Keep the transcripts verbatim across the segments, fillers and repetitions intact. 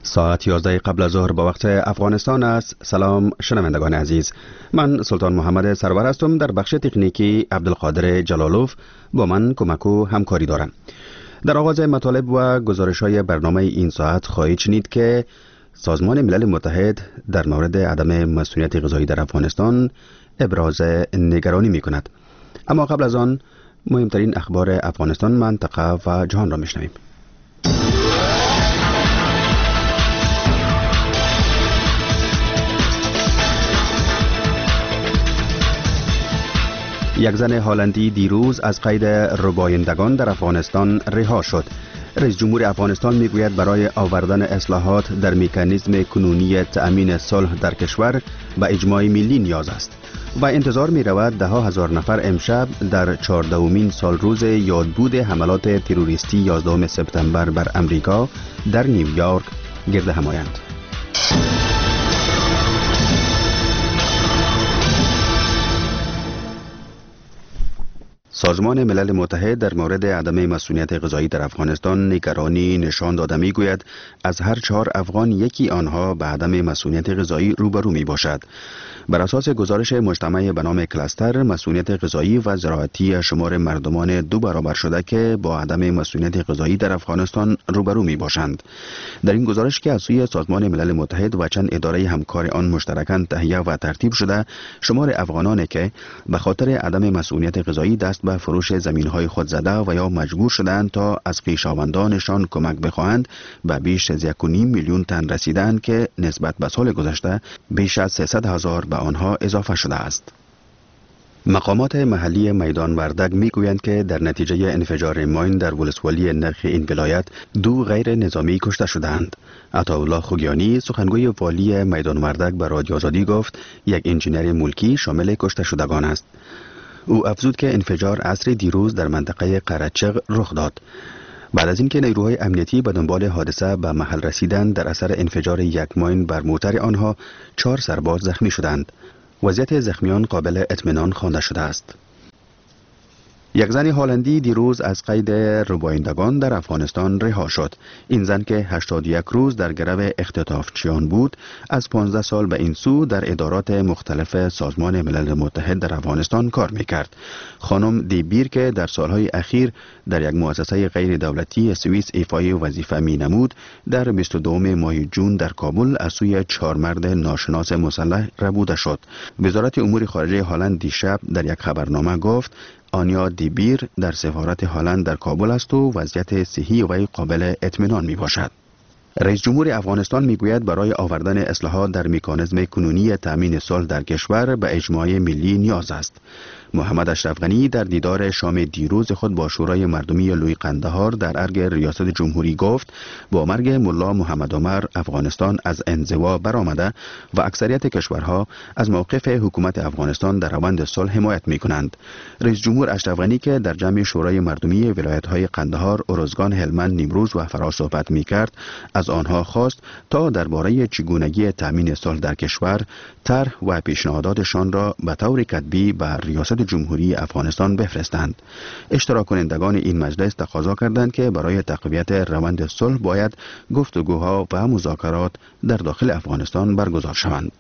ساعت یازده قبل از ظهر با وقت افغانستان است. سلام شنوندگان عزیز، من سلطان محمد سرور هستم. در بخش تکنیکی عبدالقادر جلالوف با من کمک و همکاری دارم. در آغاز مطالب و گزارش‌های برنامه این ساعت خواهید شنید که سازمان ملل متحد در مورد عدم مسئولیت غذایی در افغانستان ابراز نگرانی می‌کند. اما قبل از آن مهمترین اخبار افغانستان، منطقه و جهان را می‌شنویم. یک زن هلندی دیروز از قید ربایندگان در افغانستان رها شد. رئیس جمهور افغانستان میگوید برای آوردن اصلاحات در مکانیزم کنونی تأمین صلح در کشور به اجماع ملی نیاز است و انتظار می رود ده ها هزار نفر امشب در چهاردهمین سال روز یادبود حملات تروریستی یازدهم سپتامبر بر امریکا در نیویورک گرد هم آیند. سازمان ملل متحد در مورد عدم مسئولیت غذایی در افغانستان نگرانی نشان داده میگوید از هر چهار افغان یکی آنها به عدم مسئولیت غذایی روبرو می باشد. بر اساس گزارش مجتمع به نام کلاستر، مسئولیت غذایی و زراعتی شمار مردمان دو برابر شده که با عدم مسئولیت غذایی در افغانستان روبرو می باشند. در این گزارش که از سوی سازمان ملل متحد و چند اداره همکار آن مشترکاً تهیه و ترتیب شده، شمار افغانانی که به خاطر عدم مسئولیت غذایی دست به فروش زمین‌های خود زده و یا مجبور شدند تا از خویشاوندانشان کمک بخواهند به بیش از یک و نیم میلیون تن رسیدند که نسبت به سال گذشته بیش از سیصد هزار به آنها اضافه شده است. مقامات محلی میدان وردگ میگویند که در نتیجه انفجار ماین در ولسوالی نرخ این ولایت دو غیر نظامی کشته شدند. عطاالله خوگیانی سخنگوی والی میدان وردگ به رادیو آزادی گفت یک انجینر ملکی شامل کشته شدگان است. او افزود که انفجار عصر دیروز در منطقه قرچق رخ داد. بعد از اینکه نیروهای امنیتی به دنبال حادثه به محل رسیدند، در اثر انفجار یک ماین بر موتر آنها چهار سرباز زخمی شدند. وضعیت زخمیان قابل اطمینان خوانده شده است. یک زن هلندی دیروز از قید ربایندگان در افغانستان رها شد. این زن که هشتاد و یک روز در گرو اختطافچیان بود، از پانزده سال به این سو در ادارات مختلف سازمان ملل متحد در افغانستان کار میکرد. خانم دی بیر که در سالهای اخیر در یک مؤسسه غیر دولتی سوئیس ایفای وظیفه می نمود، در بیست و دوم ماه جون در کابل از سوی چهار مرد ناشناس مسلح ربوده شد. وزارت امور خارجه هلند دیشب در یک خبرنامه گفت آنیا دی بیر در سفارت هلند در کابل است و وضعیت صحی وی قابل اطمینان می باشد. رئیس جمهور افغانستان میگوید برای آوردن اصلاحات در مکانیزم کنونی تأمین صلح در کشور به اجماع ملی نیاز است. محمد اشرف غنی در دیدار شام دیروز خود با شورای مردمی لوی قندهار در ارگ ریاست جمهوری گفت با مرگ ملا محمد عمر افغانستان از انزوا برآمده و اکثریت کشورها از موقف حکومت افغانستان در روند صلح حمایت می‌کنند. رئیس جمهور اشرف غنی که در جمع شورای مردمی ولایت‌های قندهار، ارزگان، هلمند، نیمروز و فرا صحبت می‌کرد، از آنها خواست تا درباره چگونگی تأمین صلح در کشور طرح و پیشنهاداتشان را به طور کتبی به ریاست جمهوری افغانستان بفرستند. اشتراک کنندگان این مجلس تقاضا کردند که برای تقویت روند صلح باید گفتگوها و مذاکرات در داخل افغانستان برگزار شوند.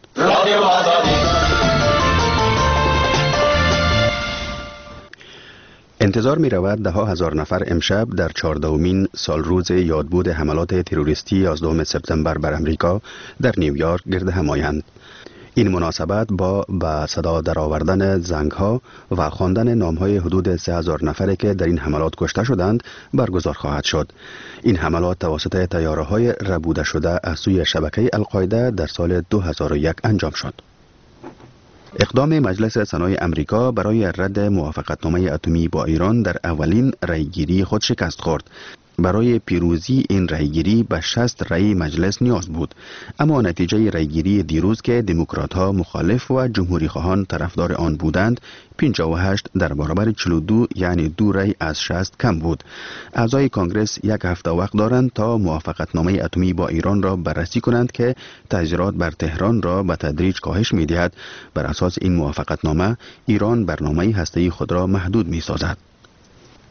انتظار می رود ده ها هزار نفر امشب در چهاردهمین سال روز یادبود حملات تروریستی یازدهم سپتامبر بر امریکا در نیویورک گرد هم آیند. این مناسبت با به صدا درآوردن زنگ‌ها و خواندن نام‌های حدود سه هزار نفری که در این حملات کشته شدند برگزار خواهد شد. این حملات توسط طیاره‌های ربوده شده از سوی شبکه القاعده در سال دو هزار و یک انجام شد. اقدام مجلس سنای امریکا برای رد موافقتنامه اتمی با ایران در اولین رأیگیری خود شکست خورد. برای پیروزی این رأیگیری به شصت رأی مجلس نیاز بود، اما نتیجه رأیگیری دیروز که دموکرات‌ها مخالف و جمهوری خواهان طرفدار آن بودند پنجاه و هشت در برابر چهل و دو یعنی دو رأی از شصت کم بود. اعضای کانگرس یک هفته وقت دارند تا موافقتنامه اتمی با ایران را بررسی کنند که تاثیرات بر تهران را به تدریج کاهش می‌دهد. بر اساس این موافقتنامه ایران برنامه هسته‌ای خود را محدود می‌سازد.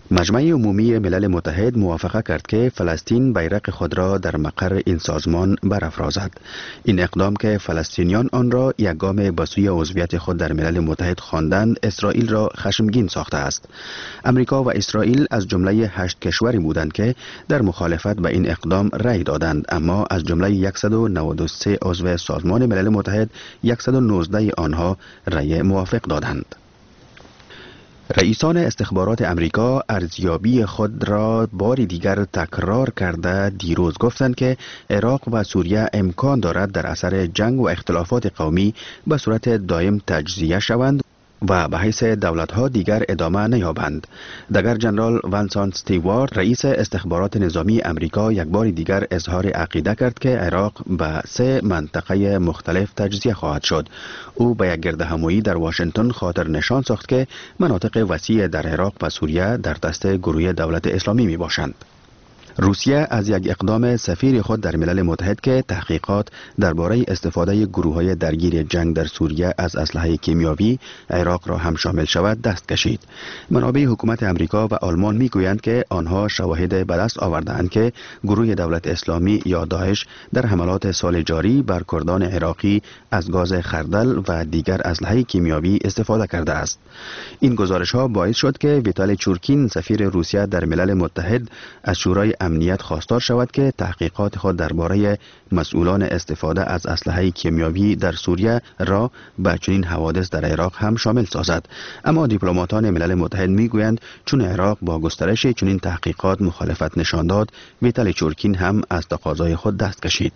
مجمع عمومی ملل متحد موافقه کرد که فلسطین بیرق خود را در مقر این سازمان برافرازد. این اقدام که فلسطینیان آن را یک گام به سوی عضویت خود در ملل متحد خواندند، اسرائیل را خشمگین ساخته است. امریکا و اسرائیل از جمله هشت کشوری بودند که در مخالفت به این اقدام رأی دادند، اما از جمله صد و نود و سه عضو سازمان ملل متحد صد و نوزده آنها رأی موافق دادند. رئیسان استخبارات امریکا ارزیابی خود را بار دیگر تکرار کرده دیروز گفتند که عراق و سوریه امکان دارد در اثر جنگ و اختلافات قومی به صورت دائم تجزیه شوند و به حیث دولت‌ها دیگر ادامه نیابند. دگر جنرال ونسان استیوارت رئیس استخبارات نظامی امریکا یک بار دیگر اظهار عقیده کرد که عراق به سه منطقه مختلف تجزیه خواهد شد. او به یک گردهمایی در واشنگتن خاطر نشان ساخت که مناطق وسیع در عراق و سوریه در دست گروه دولت اسلامی می باشند. روسیه از یک اقدام سفیر خود در ملل متحد که تحقیقات درباره استفاده گروه‌های درگیر جنگ در سوریه از اسلحه کیمیاوی عراق را هم شامل شود دست کشید. منابع حکومت امریکا و آلمان میگویند که آنها شواهد به دست آورده‌اند که گروه دولت اسلامی یا داعش در حملات سال جاری بر کردان عراقی از گاز خردل و دیگر اسلحه کیمیاوی استفاده کرده است. این گزارش‌ها باعث شد که ویتالی چورکین سفیر روسیه در ملل متحد از شورای امنیت خواستار شود که تحقیقات خود درباره مسئولان استفاده از اسلحه کیمیاوی در سوریه را به چنین حوادث در عراق هم شامل سازد. اما دیپلماتان ملل متحد میگویند چون عراق با گسترش چنین تحقیقات مخالفت نشان داد، ویتالی چورکین هم از تقاضای خود دست کشید.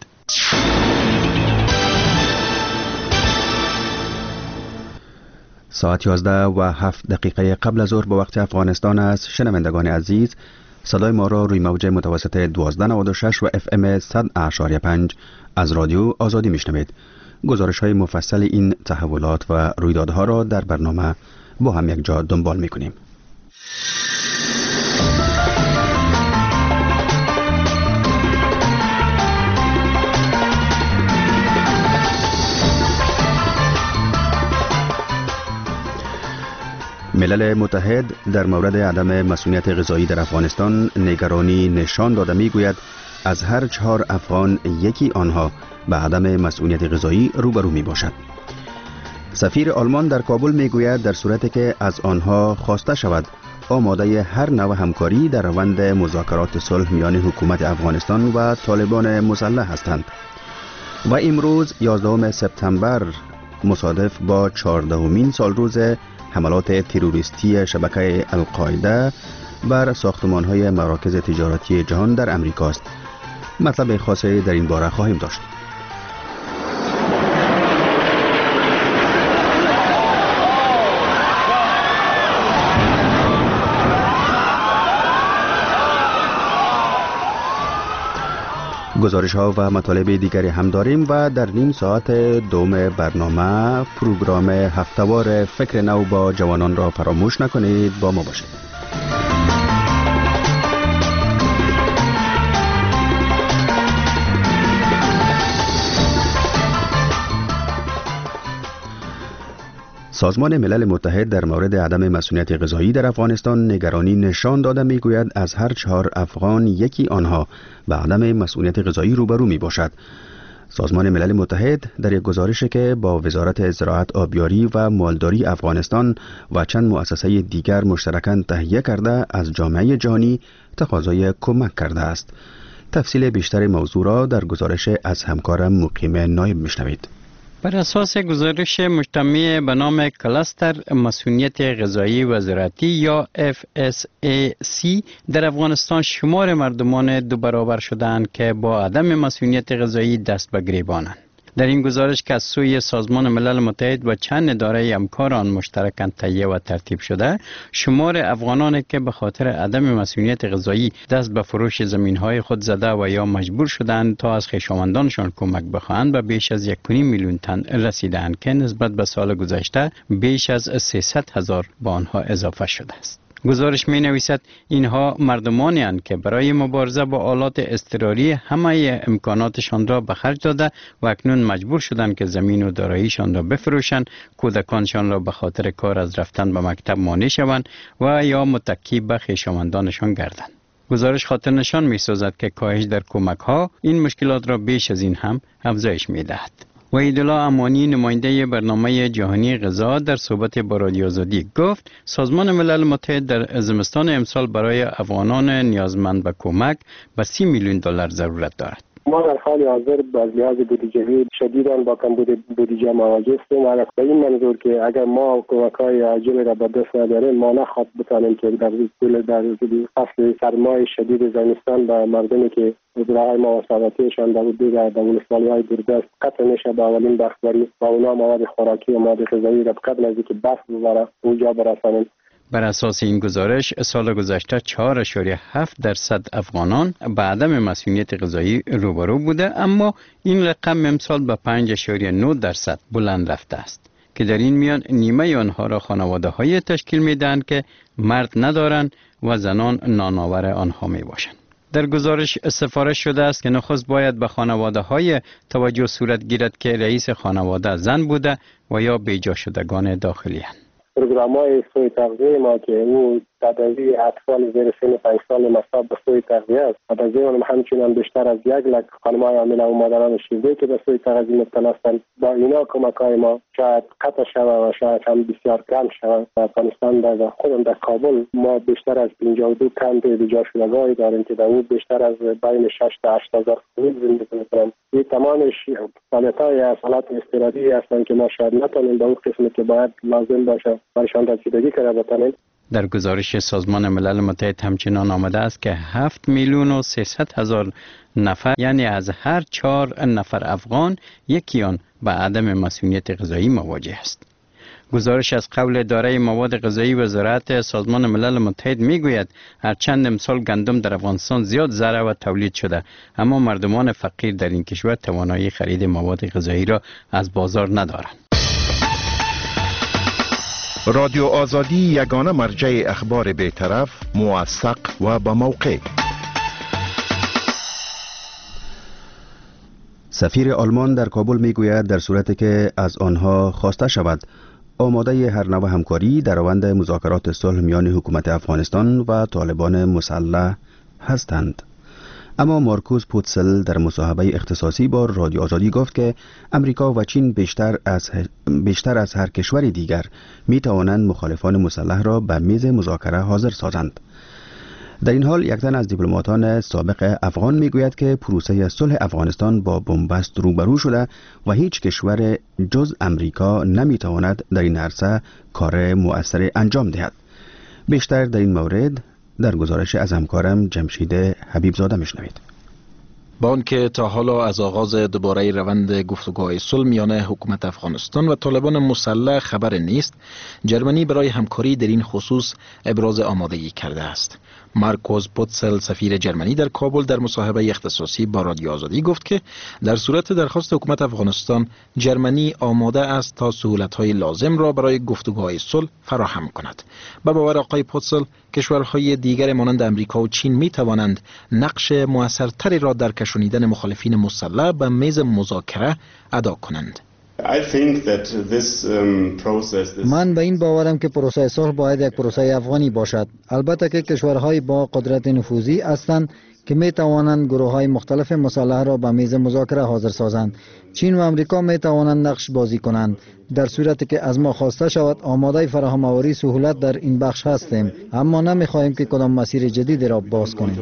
ساعت یازده و هفت دقیقه قبل از ظهر به وقت افغانستان است. شنوندگان عزیز، صدای ما را روی موج متوسط دوازده نود و شش و اف ام صد اشاریه پنج از رادیو آزادی میشنوید. گزارش های مفصل این تحولات و رویدادها را در برنامه با هم یک جا دنبال میکنیم. ملل متحد در مورد عدم مسئولیت غذایی در افغانستان نگرانی نشان داده میگوید از هر چهار افغان یکی آنها به عدم مسئولیت غذایی روبرو می باشد. سفیر آلمان در کابل میگوید در صورتی که از آنها خواسته شود آماده هر نوع همکاری در روند مذاکرات صلح میان حکومت افغانستان و طالبان مسلح هستند. و امروز یازدهم سپتامبر مصادف با چهاردهمین سالروز حملات تروریستی شبکه القاعده بر ساختمان‌های مراکز تجارتی جهان در امریکا است. مطلب خاصی در این باره خواهیم داشت. گزارش ها و مطالب دیگری هم داریم و در نیم ساعت دوم برنامه پروگرام هفتهوار فکر نو با جوانان را فراموش نکنید. با ما باشید. سازمان ملل متحد در مورد عدم مسئولیت غذایی در افغانستان نگرانی نشان داده میگوید از هر چهار افغان یکی آنها به عدم مسئولیت غذایی روبرو می باشد. سازمان ملل متحد در یک گزارشی که با وزارت زراعت، آبیاری و مالداری افغانستان و چند مؤسسه دیگر مشترکاً تهیه کرده از جامعه جهانی تقاضای کمک کرده است. تفصیل بیشتر موضوع را در گزارش از همکارم مقیم نایب میشنوید. بر اساس گزارش مجتمع به نام کلاستر مسئولیت غذایی و زراعتی یا اف اس ای سی در افغانستان شمار مردمان دو برابر شدند که با عدم مسئولیت غذایی دست به گریبانند. در این گزارش که از سوی سازمان ملل متحد و چند اداره همکار آن مشترکاً تهیه و ترتیب شده، شمار افغانانی که به خاطر عدم مسئولیت غذایی دست به فروش زمین‌های خود زده و یا مجبور شدند تا از خویشاوندانشان کمک بخواهند و بیش از یک و نیم میلیون تن رسیدند که نسبت به سال گذشته بیش از سیصد هزار به آنها اضافه شده است. گزارش می نویسد اینها مردمانی اند که برای مبارزه با آلات اضطراری همه امکاناتشان را به خرج داده و اکنون مجبور شدند که زمین و داراییشان را بفروشند، کودکانشان را به خاطر کار از رفتن به مکتب مانع شوند و یا متکی به خویشاوندانشان گردند. گزارش خاطر نشان می سازد که کاهش در کمک ها این مشکلات را بیش از این هم افزایش می دهد. وحیدالله امانی نماینده برنامه جهانی غذا در صحبت با رادیو آزادی گفت سازمان ملل متحد در زمستان امسال برای افغانان نیازمند به کمک به سی میلیون دلار ضرورت دارد. ما در حال حاضر با لحاظ بودجه‌ای شدیداً با کمبود بودجه مواجه هستیم و به این منظور که اگر ما کمک‌های عاجل را به دست نداریم ما نخواهد بتوانیم که در طول در فصل سرمای شدید زمستان به مردمی که زراعی مواسطاتیشان در حدود ولسوالی‌های دوردست قطع میشه به اولین بخشوری و اونا مواد خوراکی و مواد غذایی را قبل از اینکه بس ببره اونجا برسانیم. بر اساس این گزارش سال گذشته چهار اشاریه هفت درصد افغانان به عدم مسئولیت غذایی روبرو بوده، اما این رقم امسال به پنج اشاریه نه درصد بلند رفته است که در این میان نیمه آنها را خانواده های تشکیل می دهند که مرد ندارند و زنان نانآور آنها می باشند. در گزارش سفارش شده است که نخست باید به خانواده های توجه صورت گیرد که رئیس خانواده زن بوده و یا بیجا شدگان داخلی هستند. پروگرام‌های سوی تغذیه ما که او تداوی اطفال زیر سن پنج سال مصاب به سوی تغذیه است و در ضمن همچنین بیشتر از یک لک خانم‌های حامله و مادران شیرده که به سوی تغذیه مبتلا هستند با اینا کمک‌های ما شاید قطع شود و شاید هم بسیار کم شود. در افغانستان در خودم در کابل ما بیشتر از پنجاه و دو کمپ بیجا شدگانی داریم که در اون بیشتر از بین شش تا هشت هزار زندگی می‌کنند. این تمامش فعالیت‌های حالات اضطراری هستند که ما شاید نتونیم به اون قسمی که باید لازم باشه برشان رسیدگی کنه بتانیم. در گزارش سازمان ملل متحد همچنان آمده است که هفت میلیون و سیصد هزار نفر یعنی از هر چهار نفر افغان یکی آن به عدم مسئولیت غذایی مواجه است. گزارش از قول اداره مواد غذایی وزارت سازمان ملل متحد میگوید هرچند امسال گندم در افغانستان زیاد زرع و تولید شده، اما مردمان فقیر در این کشور توانایی خرید مواد غذایی را از بازار ندارند. رادیو آزادی یگانه مرجع اخبار بی‌طرف، موثق و با موقع. سفیر آلمان در کابل میگوید در صورتی که از آنها خواسته شود آماده هر نوع همکاری در روند مذاکرات صلح میان حکومت افغانستان و طالبان مسلح هستند. اما مارکوس پوتسل در مصاحبه اختصاصی با رادیو آزادی گفت که امریکا و چین بیشتر از بیشتر از هر کشور دیگر می توانند مخالفان مسلح را به میز مذاکره حاضر سازند. در این حال یک تن از دیپلماتان سابق افغان میگوید که پروسه صلح افغانستان با بنبست روبرو شده و هیچ کشور جز امریکا نمی تواند در این عرصه کار مؤثر انجام دهد. بیشتر در این مورد در گزارش از همکارم جمشید حبیب زاده میشنوید. با آنکه تا حالا از آغاز دوباره روند گفتگوهای صلح میان حکومت افغانستان و طالبان مسلح خبر نیست، جرمنی برای همکاری در این خصوص ابراز آمادگی کرده است. مارکوس پوتسل سفیر جرمنی در کابل در مصاحبه اختصاصی با رادیو آزادی گفت که در صورت درخواست حکومت افغانستان جرمنی آماده است تا سهولت‌های لازم را برای گفتگوهای صلح فراهم کند. به باور آقای پوتسل کشورهای دیگر مانند امریکا و چین می توانند نقش موثرتری را در کشانیدن مخالفین مسلح به میز مذاکره ادا کنند. من به این باورم که پروسه صلح باید یک پروسه افغانی باشد. البته که کشورهای با قدرت نفوذی هستند که می توانند گروه های مختلف مسلح را به میز مذاکره حاضر سازند. چین و امریکا می توانند نقش بازی کنند. در صورتی که از ما خواسته شود آماده فراهم آوری سهولت در این بخش هستیم، اما نمی خواهیم که کدام مسیر جدیدی را باز کنیم.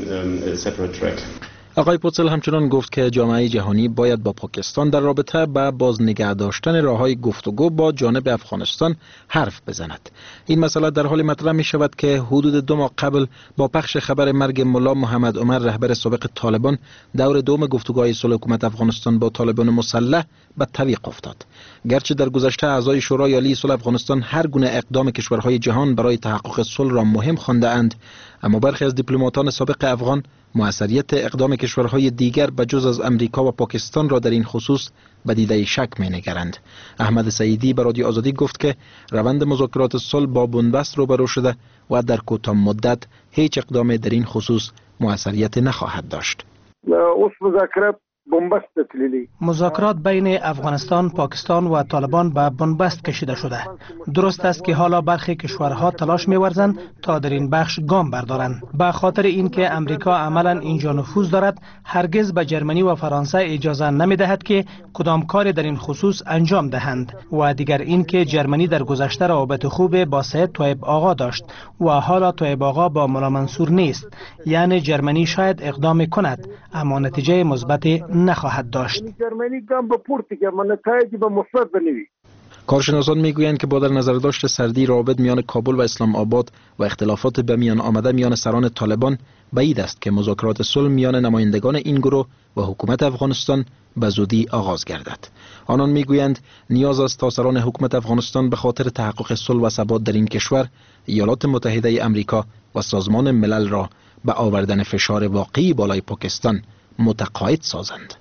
آقای پوتسل همچنان گفت که جامعه جهانی باید با پاکستان در رابطه با باز نگه داشتن راههای گفتگو با جانب افغانستان حرف بزند. این مسئله در حال مطرح می شود که حدود دو ماه قبل با پخش خبر مرگ ملا محمد عمر رهبر سابق طالبان دور دوم گفتگوهای صلح حکومت افغانستان با طالبان مسلح به تعویق افتاد. گرچه در گذشته اعضای شورای عالی صلح افغانستان هر گونه اقدام کشورهای جهان برای تحقق صلح را مهم خوانده اند، اما برخی از دیپلماتان سابق افغان موثریت اقدام کشورهای دیگر به جز از امریکا و پاکستان را در این خصوص به دیده شک می‌نگرند. احمد سعیدی به رادیو آزادی گفت که روند مذاکرات صلح با بنبست روبرو شده و در کوتاه مدت هیچ اقدام در این خصوص موثریت نخواهد داشت. اوس مذاکرات بنبست تللی مذاکرات بین افغانستان، پاکستان و طالبان به بنبست کشیده شده. درست است که حالا برخی کشورها تلاش می‌ورزند تا در این بخش گام بردارند. به خاطر اینکه امریکا عملاً اینجا نفوذ دارد، هرگز به جرمنی و فرانسه اجازه نمی‌دهد که کدام کاری در این خصوص انجام دهند. و دیگر اینکه جرمنی در گذشته روابط خوب با سید طیب آقا داشت و حالا طیب آقا با مولا منصور نیست. یعنی جرمنی شاید اقدام کند اما نتیجه مثبت نخواهد داشت. جرمنی گام به پورت که من نتایج به مثبت بنوی. کارشناسان میگویند که با در نظر داشت سردی روابط میان کابل و اسلام آباد و اختلافات به میان آمده میان سران طالبان، بعید است که مذاکرات صلح میان نمایندگان این گروه و حکومت افغانستان به زودی آغاز گردد. آنان میگویند نیاز است تا سران حکومت افغانستان به خاطر تحقق صلح و ثبات در این کشور ایالات متحده امریکا و سازمان ملل را به آوردن فشار واقعی بالای پاکستان متقاعد سازند.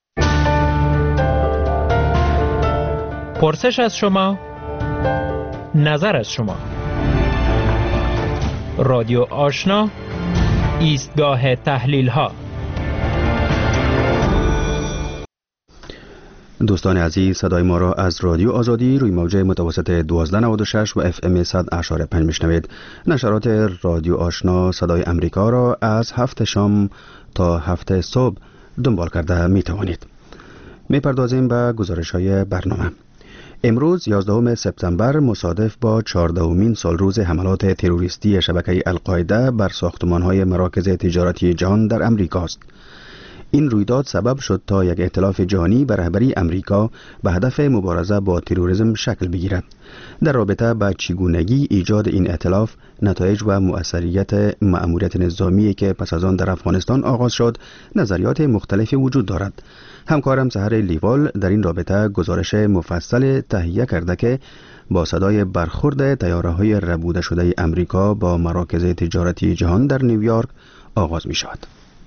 پرسش از شما، نظر از شما. رادیو آشنا، ایستگاه تحلیل ها. دوستان عزیز، صدای ما را از رادیو آزادی روی موج متوسط دوازده نود و شش و اف ام صد اشاره پنج میشنوید. نشرات رادیو آشنا صدای امریکا را از هفت شام تا هفت صبح دنبال کرده می توانید. می پردازیم به گزارش های برنامه. امروز یازدهم سپتامبر مصادف با چهاردهمین سالروز حملات تروریستی شبکه القاعده بر ساختمان‌های مراکز تجارتی جهان در امریکا است. این رویداد سبب شد تا یک ائتلاف جهانی به رهبری امریکا به هدف مبارزه با تروریسم شکل بگیرد. در رابطه با چگونگی ایجاد این ائتلاف، نتایج و مؤثریت مأموریت نظامی که پس از آن در افغانستان آغاز شد، نظریات مختلفی وجود دارد. همکارم سحر لیوال در این رابطه گزارش مفصل تهیه کرده که با صدای برخورد طیاره‌های ربوده شده امریکا با مراکز تجارتی جهان در نیویورک آغاز می شود.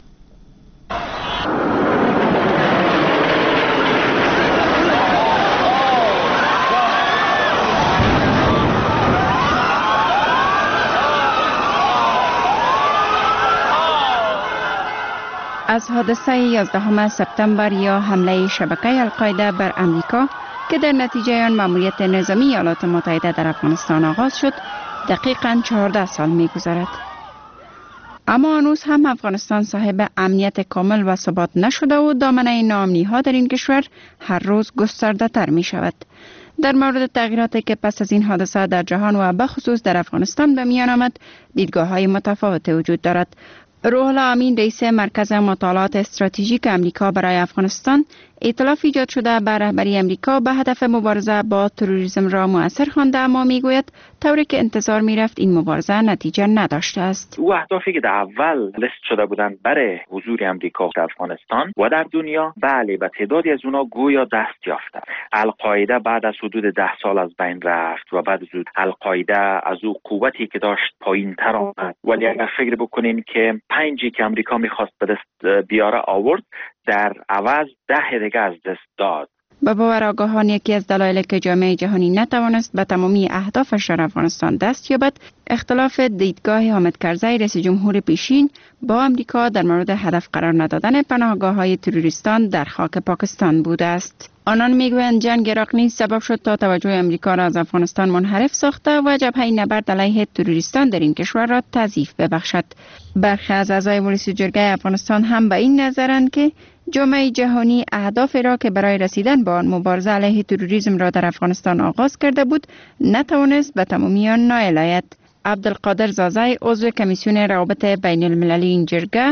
از حادثه یازدهم سپتامبر یا حمله شبکه القاعده بر امریکا که در نتیجه آن مأموریت نظامی ایالات متحده در افغانستان آغاز شد، دقیقاً چهارده سال می‌گذرد. اما هنوز هم افغانستان صاحب امنیت کامل و ثبات نشده و دامنه ناامنی‌ها در این کشور هر روز گسترده تر می شود. در مورد تغییراتی که پس از این حادثه در جهان و به خصوص در افغانستان به میان آمد، دیدگاه‌های متفاوت وجود دارد. روح الله امین، رئیس مرکز مطالعات استراتژیک امریکا برای افغانستان، ائتلاف ایجاد شده به رهبری امریکا به هدف مبارزه با تروریسم را مؤثر خوانده، اما میگوید طوری که انتظار میرفت این مبارزه نتیجه نداشته است. او اهدافی که در اول لیست شده بودند برای حضور امریکا در افغانستان و در دنیا، بله، به تعدادی از اونا گویا دست یافته. القاعده بعد از حدود ده سال از بین رفت و بعد از القاعده از او قوتی که داشت پایین تر آمد. ولی اگر فکر بکنین که پنجی که امریکا میخواست به دست بیاره آورد، در عوض ده دیگه از دست داد. به باور آگاهان یکی از دلایلی که جامعه جهانی نتوانست به تمامی اهدافش در افغانستان دست یابد، اختلاف دیدگاه حامد کرزی رئیس جمهور پیشین با امریکا در مورد هدف قرار ندادن پناهگاه‌های تروریستان در خاک پاکستان بوده است. آنان میگویند جنگ عراق نیز سبب شد تا توجه امریکا را از افغانستان منحرف ساخته و جبهه نبرد علیه تروریستان در این کشور را تضعیف ببخشد. برخی از اعضای مجلس جرگه افغانستان هم به این نظرند که جامعه جهانی اهدافی را که برای رسیدن به آن مبارزه علیه تروریسم را در افغانستان آغاز کرده بود، نتوانست به تمامی آن نائل آید. عبدالقادر زازای، عضو کمیسیون روابط بین المللی این جرگه،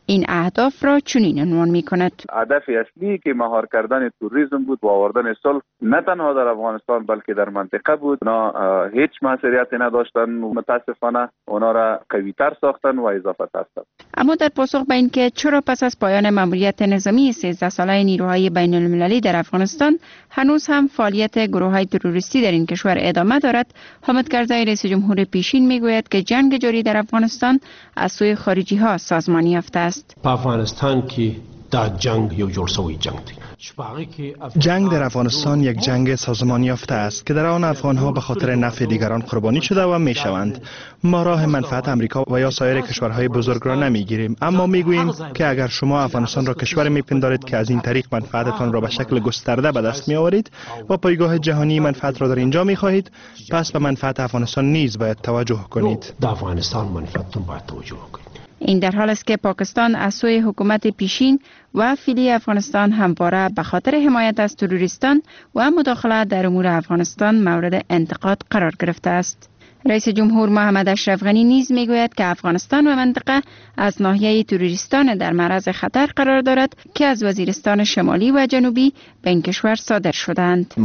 این اهداف را چنین عنوان می کند. هدف اصلی که مهار کردن توریسم بود و آوردن صلح نه تنها در افغانستان بلکه در منطقه بود. اونا هیچ مسئولیتی نداشتن، متاسفانه اونا را قوی‌تر ساختن و اضافه ساختن. اما در پاسخ به اینکه چرا پس از پایان مأموریت نظامی سیزده ساله نیروهای بین المللی در افغانستان هنوز هم فعالیت گروه‌های تروریستی در این کشور ادامه دارد، حامد کرزی رئیس جمهور پیشین میگوید که جنگ جاری در افغانستان از سوی خارجی ها سازمانی یافته است. په افغانستان کې دا جنگ یو جوړ شوی جنگ دی. جنگ در افغانستان یک جنگ سازمانی یافته است که در آن افغان‌ها به خاطر نفع دیگران قربانی شده و میشوند. ما راه منفعت امریکا و یا سایر کشورهای بزرگ را نمیگیریم، اما میگوییم که اگر شما افغانستان را کشور میپندارید که از این طریق منفعتتان را به شکل گسترده به دست میآورید و پایگاه جهانی منفعت را در اینجا میخواهید، پس به منفعت افغانستان نیز باید توجه کنید. در افغانستان منفعتتون باید توجه کنید. این در حال است که پاکستان از سوی حکومت پیشین و فعلی افغانستان همواره به خاطر حمایت از تروریستان و مداخله در امور افغانستان مورد انتقاد قرار گرفته است. رئیس جمهور محمد اشرف غنی نیز میگوید که افغانستان و منطقه از ناحیه تروریستان در معرض خطر قرار دارد که از وزیرستان شمالی و جنوبی به این کشور صادر شدند.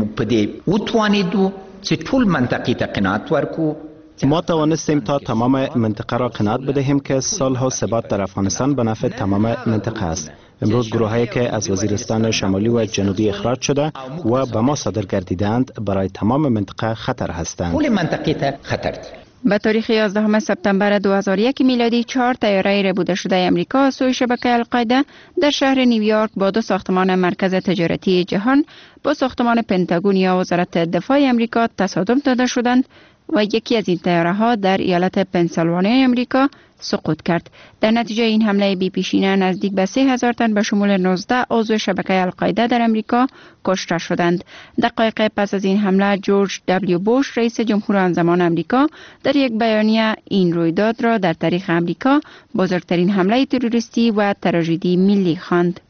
ما توانستیم تا تمام منطقه را قناعت بدهیم که صلح و ثبات در افغانستان به نفع تمام منطقه است. امروز گروهایی که از وزیرستان شمالی و جنوبی اخراج شده و به ما صادر گردیدند برای تمام منطقه خطر هستند. کل منطقه خطر. به تاریخ یازدهم سپتامبر دو هزار و یک میلادی چهار طیاره ربوده شده امریکا از سوی شبکه القاعده در شهر نیویورک با دو ساختمان مرکز تجارتی جهان با ساختمان پنتاگون یا وزارت دفاع امریکا تصادم داده شدند و یکی از این طیاره ها در ایالت پنسیلوانیا امریکا سقوط کرد. در نتیجه این حمله بی پیشینه نزدیک به سه هزار تن به شمول نوزده عضو شبکه القاعده در امریکا کشته شدند. دقایق پس از این حمله جورج دبلیو بوش رئیس جمهور آن زمان امریکا در یک بیانیه این رویداد را در تاریخ امریکا بزرگترین حمله تروریستی و تراژدی ملی خواند.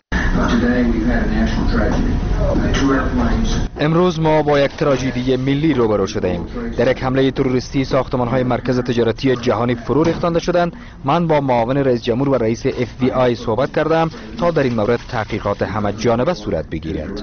امروز ما با یک تراژدی ملی روبرو شده ایم. در یک حمله تروریستی ساختمان‌های مرکز تجارتی جهانی فرو ریختانده شدند. من با معاون رئیس جمهور و رئیس اف بی آی صحبت کردم تا در این مورد تحقیقات همه جانبه صورت بگیرد.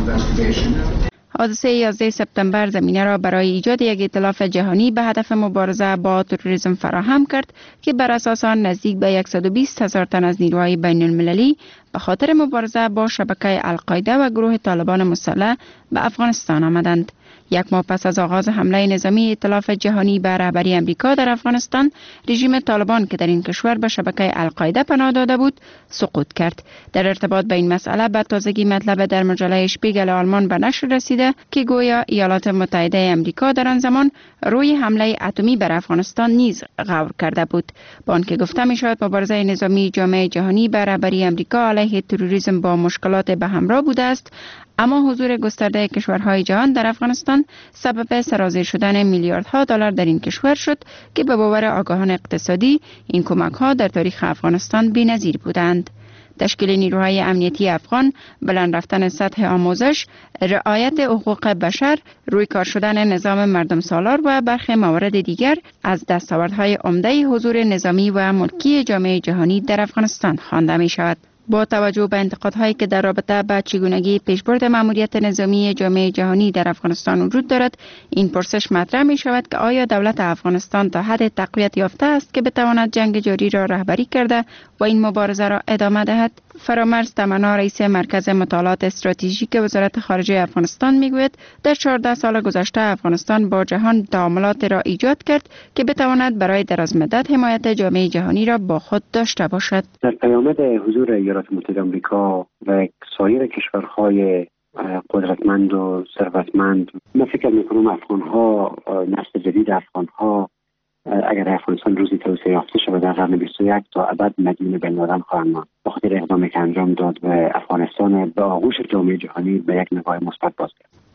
حادثه یازده سپتامبر زمینه را برای ایجاد یک ائتلاف جهانی به هدف مبارزه با تروریسم فراهم کرد که بر اساس آن نزدیک به صد و بیست هزار تن از نیروهای بین المللی به خاطر مبارزه با شبکه القاعده و گروه طالبان مسلح به افغانستان آمدند. یک ماه پس از آغاز حمله نظامی ائتلاف جهانی به رهبری امریکا در افغانستان، رژیم طالبان که در این کشور به شبکه القاعده پناه داده بود، سقوط کرد. در ارتباط با این مسئله به تازگی مطلب در مجله شپیگل آلمان به نشر رسیده که گویا ایالات متحده امریکا در آن زمان روی حمله اتمی بر افغانستان نیز غور کرده بود. با آنکه گفته می شود مبارزه نظامی جامعه جهانی به رهبری امریکا علیه تروریسم با مشکلات به همراه بوده است، اما حضور گسترده کشورهای جهان در افغانستان سبب سرازیر شدن میلیاردها دلار در این کشور شد که به باور آگاهان اقتصادی این کمک‌ها در تاریخ افغانستان بی‌نظیر بودند. تشکیل نیروهای امنیتی افغان، بلند رفتن سطح آموزش، رعایت حقوق بشر، روی کار شدن نظام مردم سالار و برخی موارد دیگر از دستاوردهای عمده حضور نظامی و ملکی جامعه جهانی در افغانستان خوانده می شود. با توجه به انتقادهایی که در رابطه با چگونگی پیشبرد مأموریت نظامی جامعه جهانی در افغانستان وجود دارد، این پرسش مطرح می شود که آیا دولت افغانستان تا حد تقویت یافته است که بتواند جنگ جاری را رهبری کرده و این مبارزه را ادامه دهد؟ فرامرز تمنا رئیس مرکز مطالعات استراتژیک وزارت خارجه افغانستان میگوید در چهارده سال گذشته افغانستان با جهان تعاملات را ایجاد کرد که بتواند برای دراز مدت حمایت جامعه جهانی را با خود داشته باشد. در پیامد حضور ایالات متحده آمریکا و سایر کشورهای قدرتمند و ثروتمند، من فکر می‌کنم افغان‌ها، نسل جدید افغان‌ها اگر افغانستان روزی توسعه یافته شود در قرن بیست و یک تا ابد مدیون بین الملل خواهند ماند. به خاطر اقدامی که انجام داد و افغانستان به آغوش جامعه جهانی به یک نگاه مثبت باز کرد.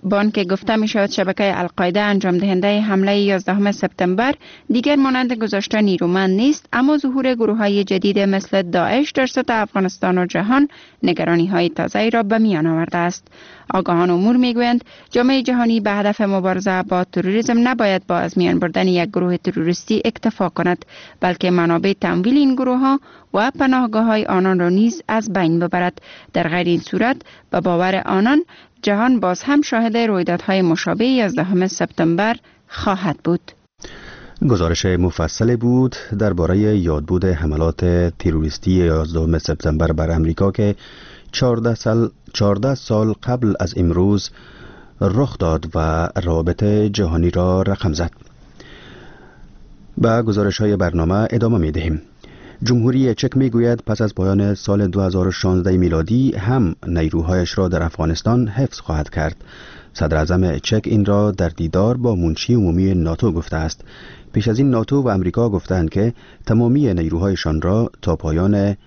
با آنکه گفته می شود شبکه القاعده انجام دهنده حمله یازدهم سپتامبر دیگر مانند گذشته نیرومند نیست، اما ظهور گروه های جدید مثل داعش در سطح افغانستان و جهان نگرانی های تازه را به میان آورده است. آگاهان امور می گویند جامعه جهانی به هدف مبارزه با تروریسم نباید با از میان بردن یک گروه تروریستی اکتفا کند، بلکه منابع تمویل این گروه ها و پناهگاه های آنان را نیز از بین ببرد. در غیر این صورت به باور آنان جهان باز هم شاهد رویدادهای مشابه یازدهم سپتامبر خواهد بود. گزارش مفصل بود درباره یادبود حملات تروریستی یازدهم سپتامبر بر امریکا که چهارده سال چهارده سال قبل از امروز رخ داد و روابط جهانی را رقم زد. با گزارش های برنامه ادامه می دهیم. جمهوری چک می گوید پس از پایان سال دو هزار و شانزده میلادی هم نیروهایش را در افغانستان حفظ خواهد کرد. صدر اعظم چک این را در دیدار با منشی عمومی ناتو گفته است. پیش از این ناتو و امریکا گفتند که تمامی نیروهایشان را تا پایان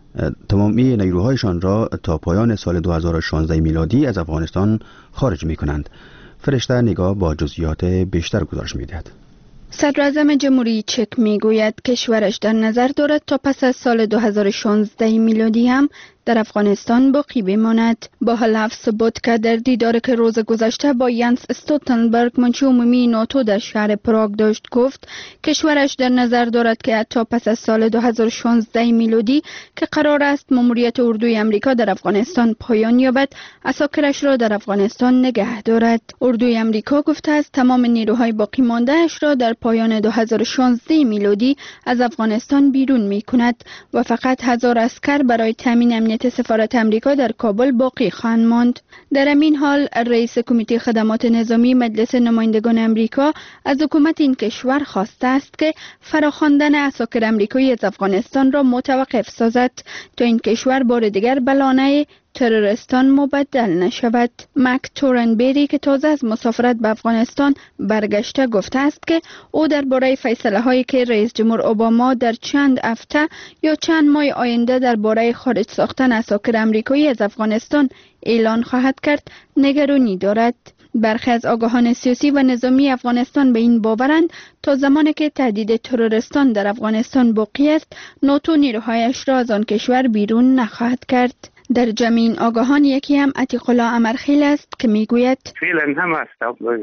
تمامی نیروهایشان را تا پایان سال دو هزار و شانزده میلادی از افغانستان خارج می کنند. فرشته نگاه با جزئیات بیشتر گزارش می دهد. صدر اعظم جمهوری چک می گوید کشورش در نظر دارد تا پس از سال دو هزار و شانزده میلادی هم در افغانستان باقی بماند. با حلف ثبوت که در دیداری که روز گذشته با ینس استولتنبرگ منشی عمومی ناتو در شهر پراگ داشت گفت کشورش در نظر دارد که تا پس از سال دو هزار و شانزده میلادی که قرار است ماموریت اردوی امریکا در افغانستان پایان یابد اساکرش را در افغانستان نگه دارد. اردوی امریکا گفته است تمام نیروهای باقی مانده اش را در پایان دو هزار و شانزده میلادی از افغانستان بیرون می کند و فقط هزار عسکر برای تامین امنیت سفارت امریکا در کابل باقی خواهند ماند. در همین حال رئیس کمیته خدمات نظامی مجلس نمایندگان امریکا از حکومت این کشور خواسته است که فراخواندن عساکر امریکایی از افغانستان را متوقف سازد تا این کشور بار دیگر به لانه تروریستان مبدل نشود. مک تورنبری که تازه از مسافرت به افغانستان برگشته گفته است که او درباره فیصله هایی که رئیس جمهور اوباما در چند هفته یا چند ماه آینده درباره خارج ساختن عساکر امریکایی از افغانستان اعلان خواهد کرد نگرانی دارد. برخی از آگاهان سیاسی و نظامی افغانستان به این باورند تا زمانی که تهدید تروریستان در افغانستان باقی است ناتو نیروهایش را از آن کشور بیرون نخواهد کرد. در جمع این آگاهان یکی هم عتیق الله امرخیل است که میگوید فعلا هم است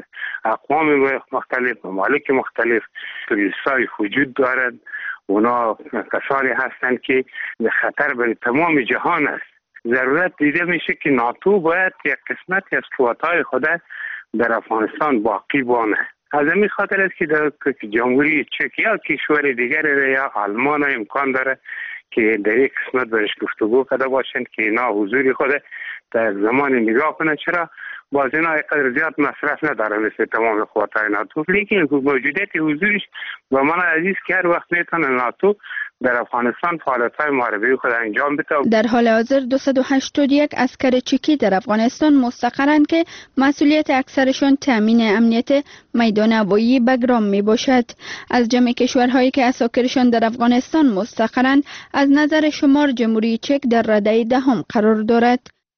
اقوام مختلف ممالک مختلف تروریستای وجود دارد. اونا کسانی هستند که خطر برای تمام جهان است. ضرورت دیده میشه که ناتو باید یک قسمتی از قوت‌های خود در افغانستان باقی بانه. از همین خاطر است که در جمهوری چک یا کشور دیگر یا آلمان امکان داره که در یک قسمت برش گفتگو کرده باشند که اینا حضور خود در زمان نگاه کنند. چرا باز اینا قدر زیاد مصرف نداره مثل تمام قوت‌های ناتو، لیکن موجودیت حضورش و من عزیز که هر وقت میتونه ناتو در افغانستان فعالیت‌های محاربه‌ای خود انجام بده. در حال حاضر دویست و هشتاد و یک عسکر چکی در افغانستان مستقرند که مسئولیت اکثرشان تامین امنیت میدان هوایی بگرام می باشد. از جمع کشورهایی که عساکرشان در افغانستان مستقرند از نظر شمار جمهوری چک در رده دهم قرار دارد.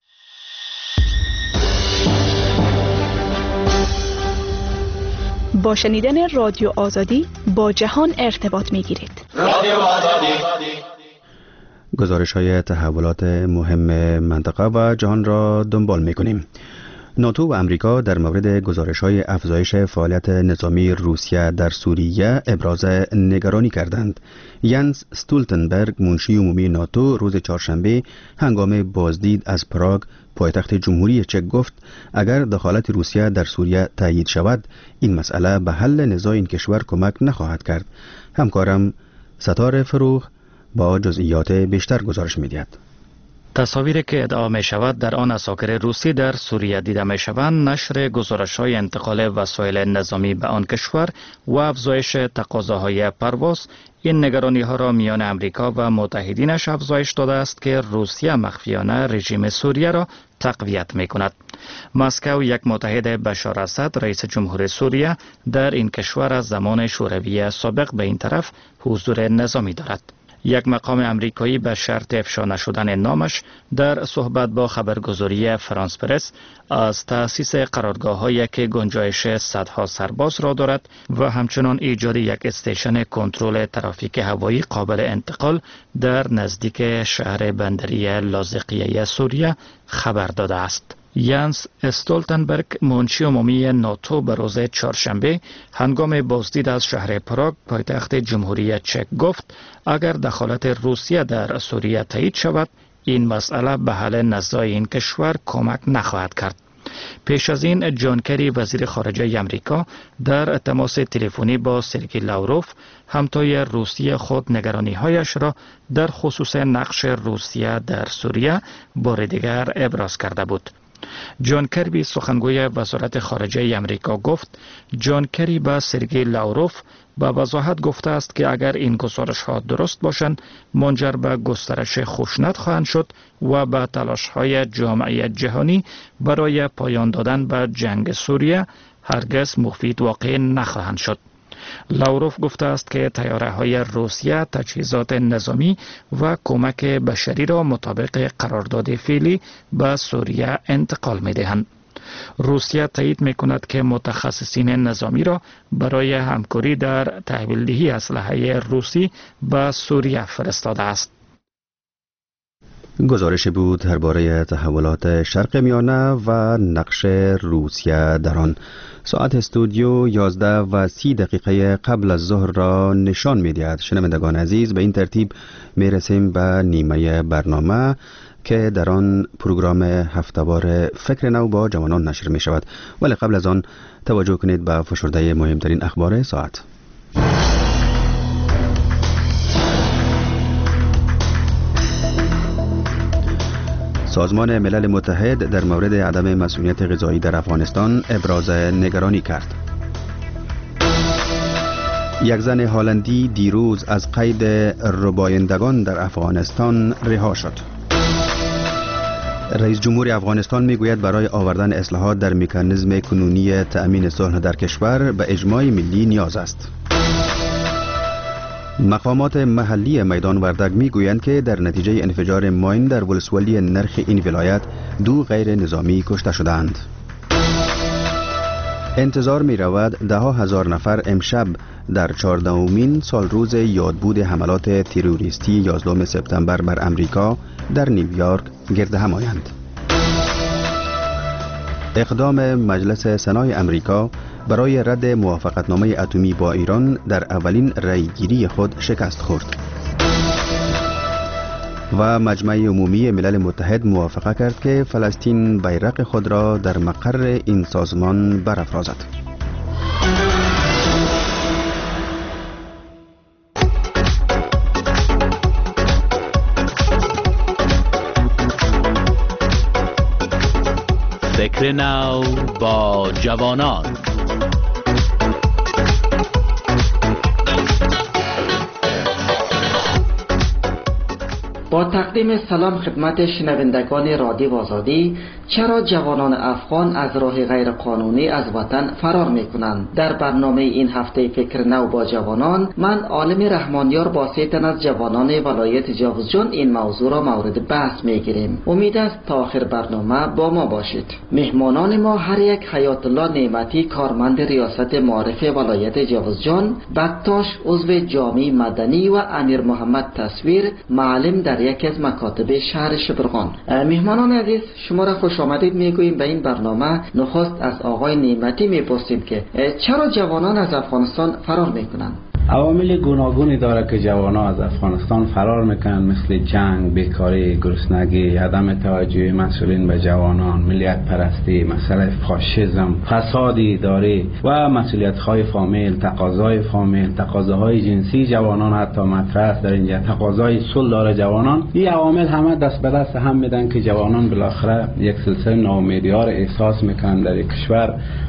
با شنیدن رادیو آزادی با جهان ارتباط می گیرید. رادیو آزادی گزارش های تحولات مهم منطقه و جهان را دنبال می کنیم. ناتو و امریکا در مورد گزارش های افزایش فعالیت نظامی روسیه در سوریه ابراز نگرانی کردند. ینس استولتنبرگ منشی عمومی ناتو روز چهارشنبه هنگام بازدید از پراگ پایتخت جمهوری چک گفت اگر دخالت روسیه در سوریه تایید شود این مسئله به حل نزاع این کشور کمک نخواهد کرد. همکارم ستاره فروغ با جزئیات بیشتر گزارش می‌دهد. تصاویری که ادعا می شود در آن عساکر روسی در سوریه دیده می شوند نشر گزارش های انتقال وسایل نظامی به آن کشور و افزایش تقاضاهای پرواز این نگرانی ها را میان امریکا و متحدینش افزایش داده است که روسیه مخفیانه رژیم سوریه را تقویت می کند. مسکو یک متحد بشار اسد رئیس جمهور سوریه در این کشور از زمان شوروی سابق به این طرف حضور نظامی دارد. یک مقام امریکایی به شرط افشا نشدن نامش در صحبت با خبرگزاری فرانس پرس از تأسیس قرارگاه‌هایی که گنجایش صدها سرباز را دارد و همچنان ایجاد یک استیشن کنترل ترافیک هوایی قابل انتقال در نزدیک شهر بندری لاذقیه سوریه خبر داده است. یانس استولتنبرگ منشی عمومی ناتو به روز چهارشنبه هنگام بازدید از شهر پراگ پایتخت جمهوری چک گفت اگر دخالت روسیه در سوریه تایید شود این مسئله به حل نزاع این کشور کمک نخواهد کرد. پیش از این جان کری وزیر خارجه امریکا در تماس تلفنی با سرگئی لاوروف همتای روسیه خود نگرانی هایش را در خصوص نقش روسیه در سوریه بار دیگر ابراز کرده بود. جان کربی سخنگوی وزارت خارجه امریکا گفت جان کری به سرگئی لاوروف با وضاحت گفته است که اگر این گزارش ها درست باشند منجر به گسترش خشونت خواهند شد و به تلاش های جامعه جهانی برای پایان دادن به جنگ سوریه هرگز مفید واقع نخواهند شد. لاوروف گفته است که طیاره های روسیه تجهیزات نظامی و کمک بشری را مطابق قرارداد فعلی به سوریه انتقال می دهند. روسیه تایید می کند که متخصصین نظامی را برای همکاری در تحویل دهی اسلحه روسی به سوریه فرستاده است. گزارش بود درباره تحولات شرق میانه و نقش روسیه در آن. ساعت استودیو یازده و سی دقیقه قبل از ظهر را نشان می دهد. شنوندگان عزیز، به این ترتیب می رسیم به نیمه برنامه که در آن پروگرام هفته‌وار فکر نو با جوانان نشر می شود. ولی قبل از آن توجه کنید به فشرده مهمترین اخبار ساعت. سازمان ملل متحد در مورد عدم مسئولیت غذایی در افغانستان ابراز نگرانی کرد. یک زن هالندی دیروز از قید ربایندگان در افغانستان رها شد. رئیس جمهور افغانستان میگوید برای آوردن اصلاحات در مکانیزم کنونی تأمین صلح در کشور به اجماع ملی نیاز است. مقامات محلی میدان وردگ میگویند که در نتیجه انفجار ماین در ولسوالی نرخ این ولایت دو غیر نظامی کشته شدند. انتظار می رود ده ها هزار نفر امشب در چهاردهمین سال روز یادبود حملات تروریستی یازدهم سپتامبر بر امریکا در نیویورک گرد هم آیند. اقدام مجلس سنای امریکا برای رد موافقتنامه اتمی با ایران در اولین رأیگیری خود شکست خورد و مجمع عمومی ملل متحد موافقه کرد که فلسطین بیرق خود را در مقر این سازمان برافرازد. فکر نو با جوانان. با تقدیم سلام خدمت شنوندگان رادیو آزادی، چرا جوانان افغان از راه غیر قانونی از وطن فرار می کنند؟ در برنامه این هفته فکر نو با جوانان، من عالم رحمانیار با سه تن از جوانان ولایت جوزجان این موضوع را مورد بحث می گیریم. امید است تا آخر برنامه با ما باشید. مهمانان ما هر یک حیات الله نعمتی، کارمند ریاست معارف ولایت جوزجان، بکتاش عضو جامعه مدنی و امیر محمد تصویر معلم در یکی از مکاتب شهر شبرغان. مهمانان عزیز، شما را خوش آمدید میگوییم به این برنامه. نخست از آقای نعمتی میپرسیم که چرا جوانان از افغانستان فرار میکنند؟ عوامل گوناگونی داره که جوانان از افغانستان فرار میکنن، مثل جنگ، بیکاری، گرسنگی، عدم توجه مسئولین به جوانان، ملیت پرستی، مسئله فاشیسم، فساد اداری و مسئولیت‌های فامیل، تقاضای فامیل، تقاضاهای جنسی جوانان حتی مطرح است در اینجا، تقاضای صلح داره جوانان. این عوامل همه دست به دست هم میدن که جوانان بالاخره یک سلسله ناامیدی ها را احساس میکنن در کشور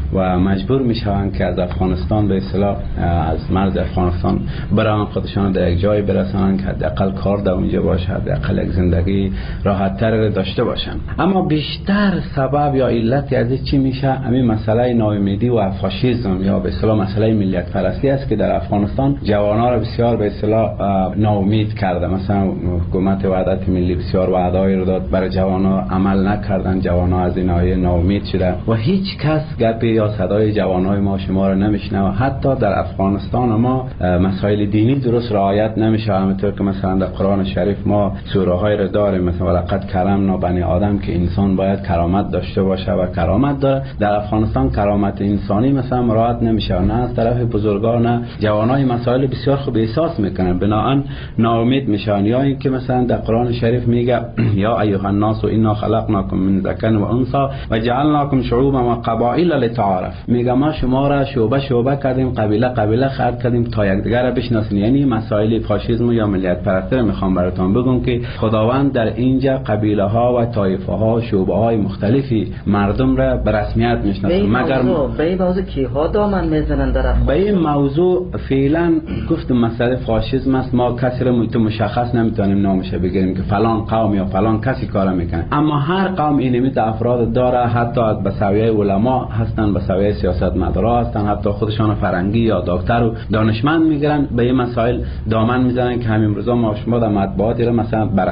و مجبور میشوند که از افغانستان به اصطلاح از مرز افغانستان برای خودشان در یک جای برسانند که حداقل کار در اونجا باشه، حداقل یک زندگی راحت تر داشته باشند. اما بیشتر سبب یا علت از چی میشه؟ همین مسئله ناامیدی و فاشیسم یا به اصطلاح مسئله ملیت پرستی است که در افغانستان جوانان را بسیار به اصطلاح ناامید کرده. مثلا حکومت وحدت ملی بسیار وعده‌ای رو داد، برای جوانان عمل نکردن، جوانان از این آیه ناامید شده و هیچ کس گپ یا صدای جوانای ما شما را نمیشنوه. حتی در افغانستان ما مسائل دینی درست رعایت نمیشه، همونطور که مثلا در قرآن شریف ما سوره های را داریم، مثلا ولقد کرمنا بنی آدم که انسان باید کرامت داشته باشه و کرامت داره. در افغانستان کرامت انسانی مثلا مراعات نمیشه، نه از طرف بزرگان نه جوانای مسائل بسیار خوب احساس میکنن، بنابراین ناامید میشن. یا اینکه مثلا در قرآن شریف میگه یا ایها الناس انا خلقناکم من ذکر و انثى و جعلناکم شعوبا و قبایل لتعارف، میگه ما شما را شعبه شعبه کردیم، قبیله قبیله خلق کردیم تا یکدیگر را بشناسین. یعنی مسائل فاشیسم یا ملیت پرستی میخوام براتون بگم که خداوند در اینجا قبیله ها و طایفه ها شعبه های مختلفی مردم را به رسمیت میشناسن. مگر به این موضوع کیها دامن میزنن در افغانستان؟ به این موضوع فعلا گفت مسئله فاشیسم است، ما کسی را مشخص نمیتونیم نامش بگیریم که فلان قوم یا فلان کسی کار میکنه، اما هر قوم اینمیت افراد داره، حتی از به سویه علما هستن، به سویه سیاستمدارا هستن، حتی خودشان فرنگی یا دکتر و دانشمند میگیرن، به این مسائل دامن میزنن که همین روزا ما شما در مطبوعات را مثلا بر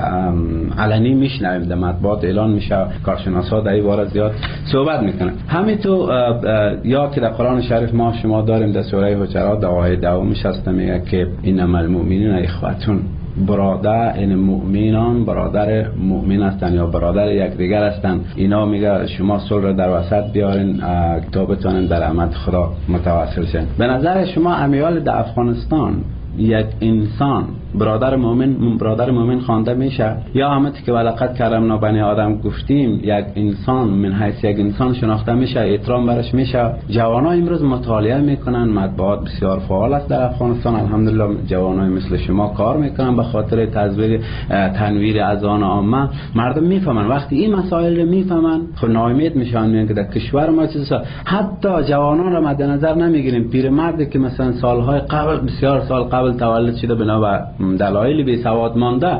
علنی میشنویم، در مطبوعات اعلان میشه، کارشناسا در این باره زیاد صحبت میکنن. همینطور یا که در قرآن شریف ما شما داریم در سوره حجرات در آیه دومش هست میگه که انما المؤمنون اخوة، برادر این مؤمنان برادر مؤمن هستند یا برادر یکدیگر هستند. اینا میگه شما صلح در وسط بیارین تا بتونین در رحمت خدا متوسل شین. به نظر شما امیال در افغانستان یک انسان برادر مؤمن برادر مؤمن خوانده میشه یا همونطور که ولقد کرمنا بنی آدم گفتیم یک انسان من حیث یک انسان شناخته میشه، احترام برش میشه؟ جوانای امروز مطالعه میکنن، مطبوعات بسیار فعال است در افغانستان، الحمدلله جوانای مثل شما کار میکنن به خاطر تزویر تنویر اذهان عامه. مردم میفهمن، وقتی این مسائل رو میفهمن خب ناامید میشن، میگن که در کشور ما چیزا حتی جوانان رو مد نظر نمیگیریم. پیرمردی که مثلا سالهای قبل بسیار سال قبل تولد شده بنا به دلایل بی سواد مانده،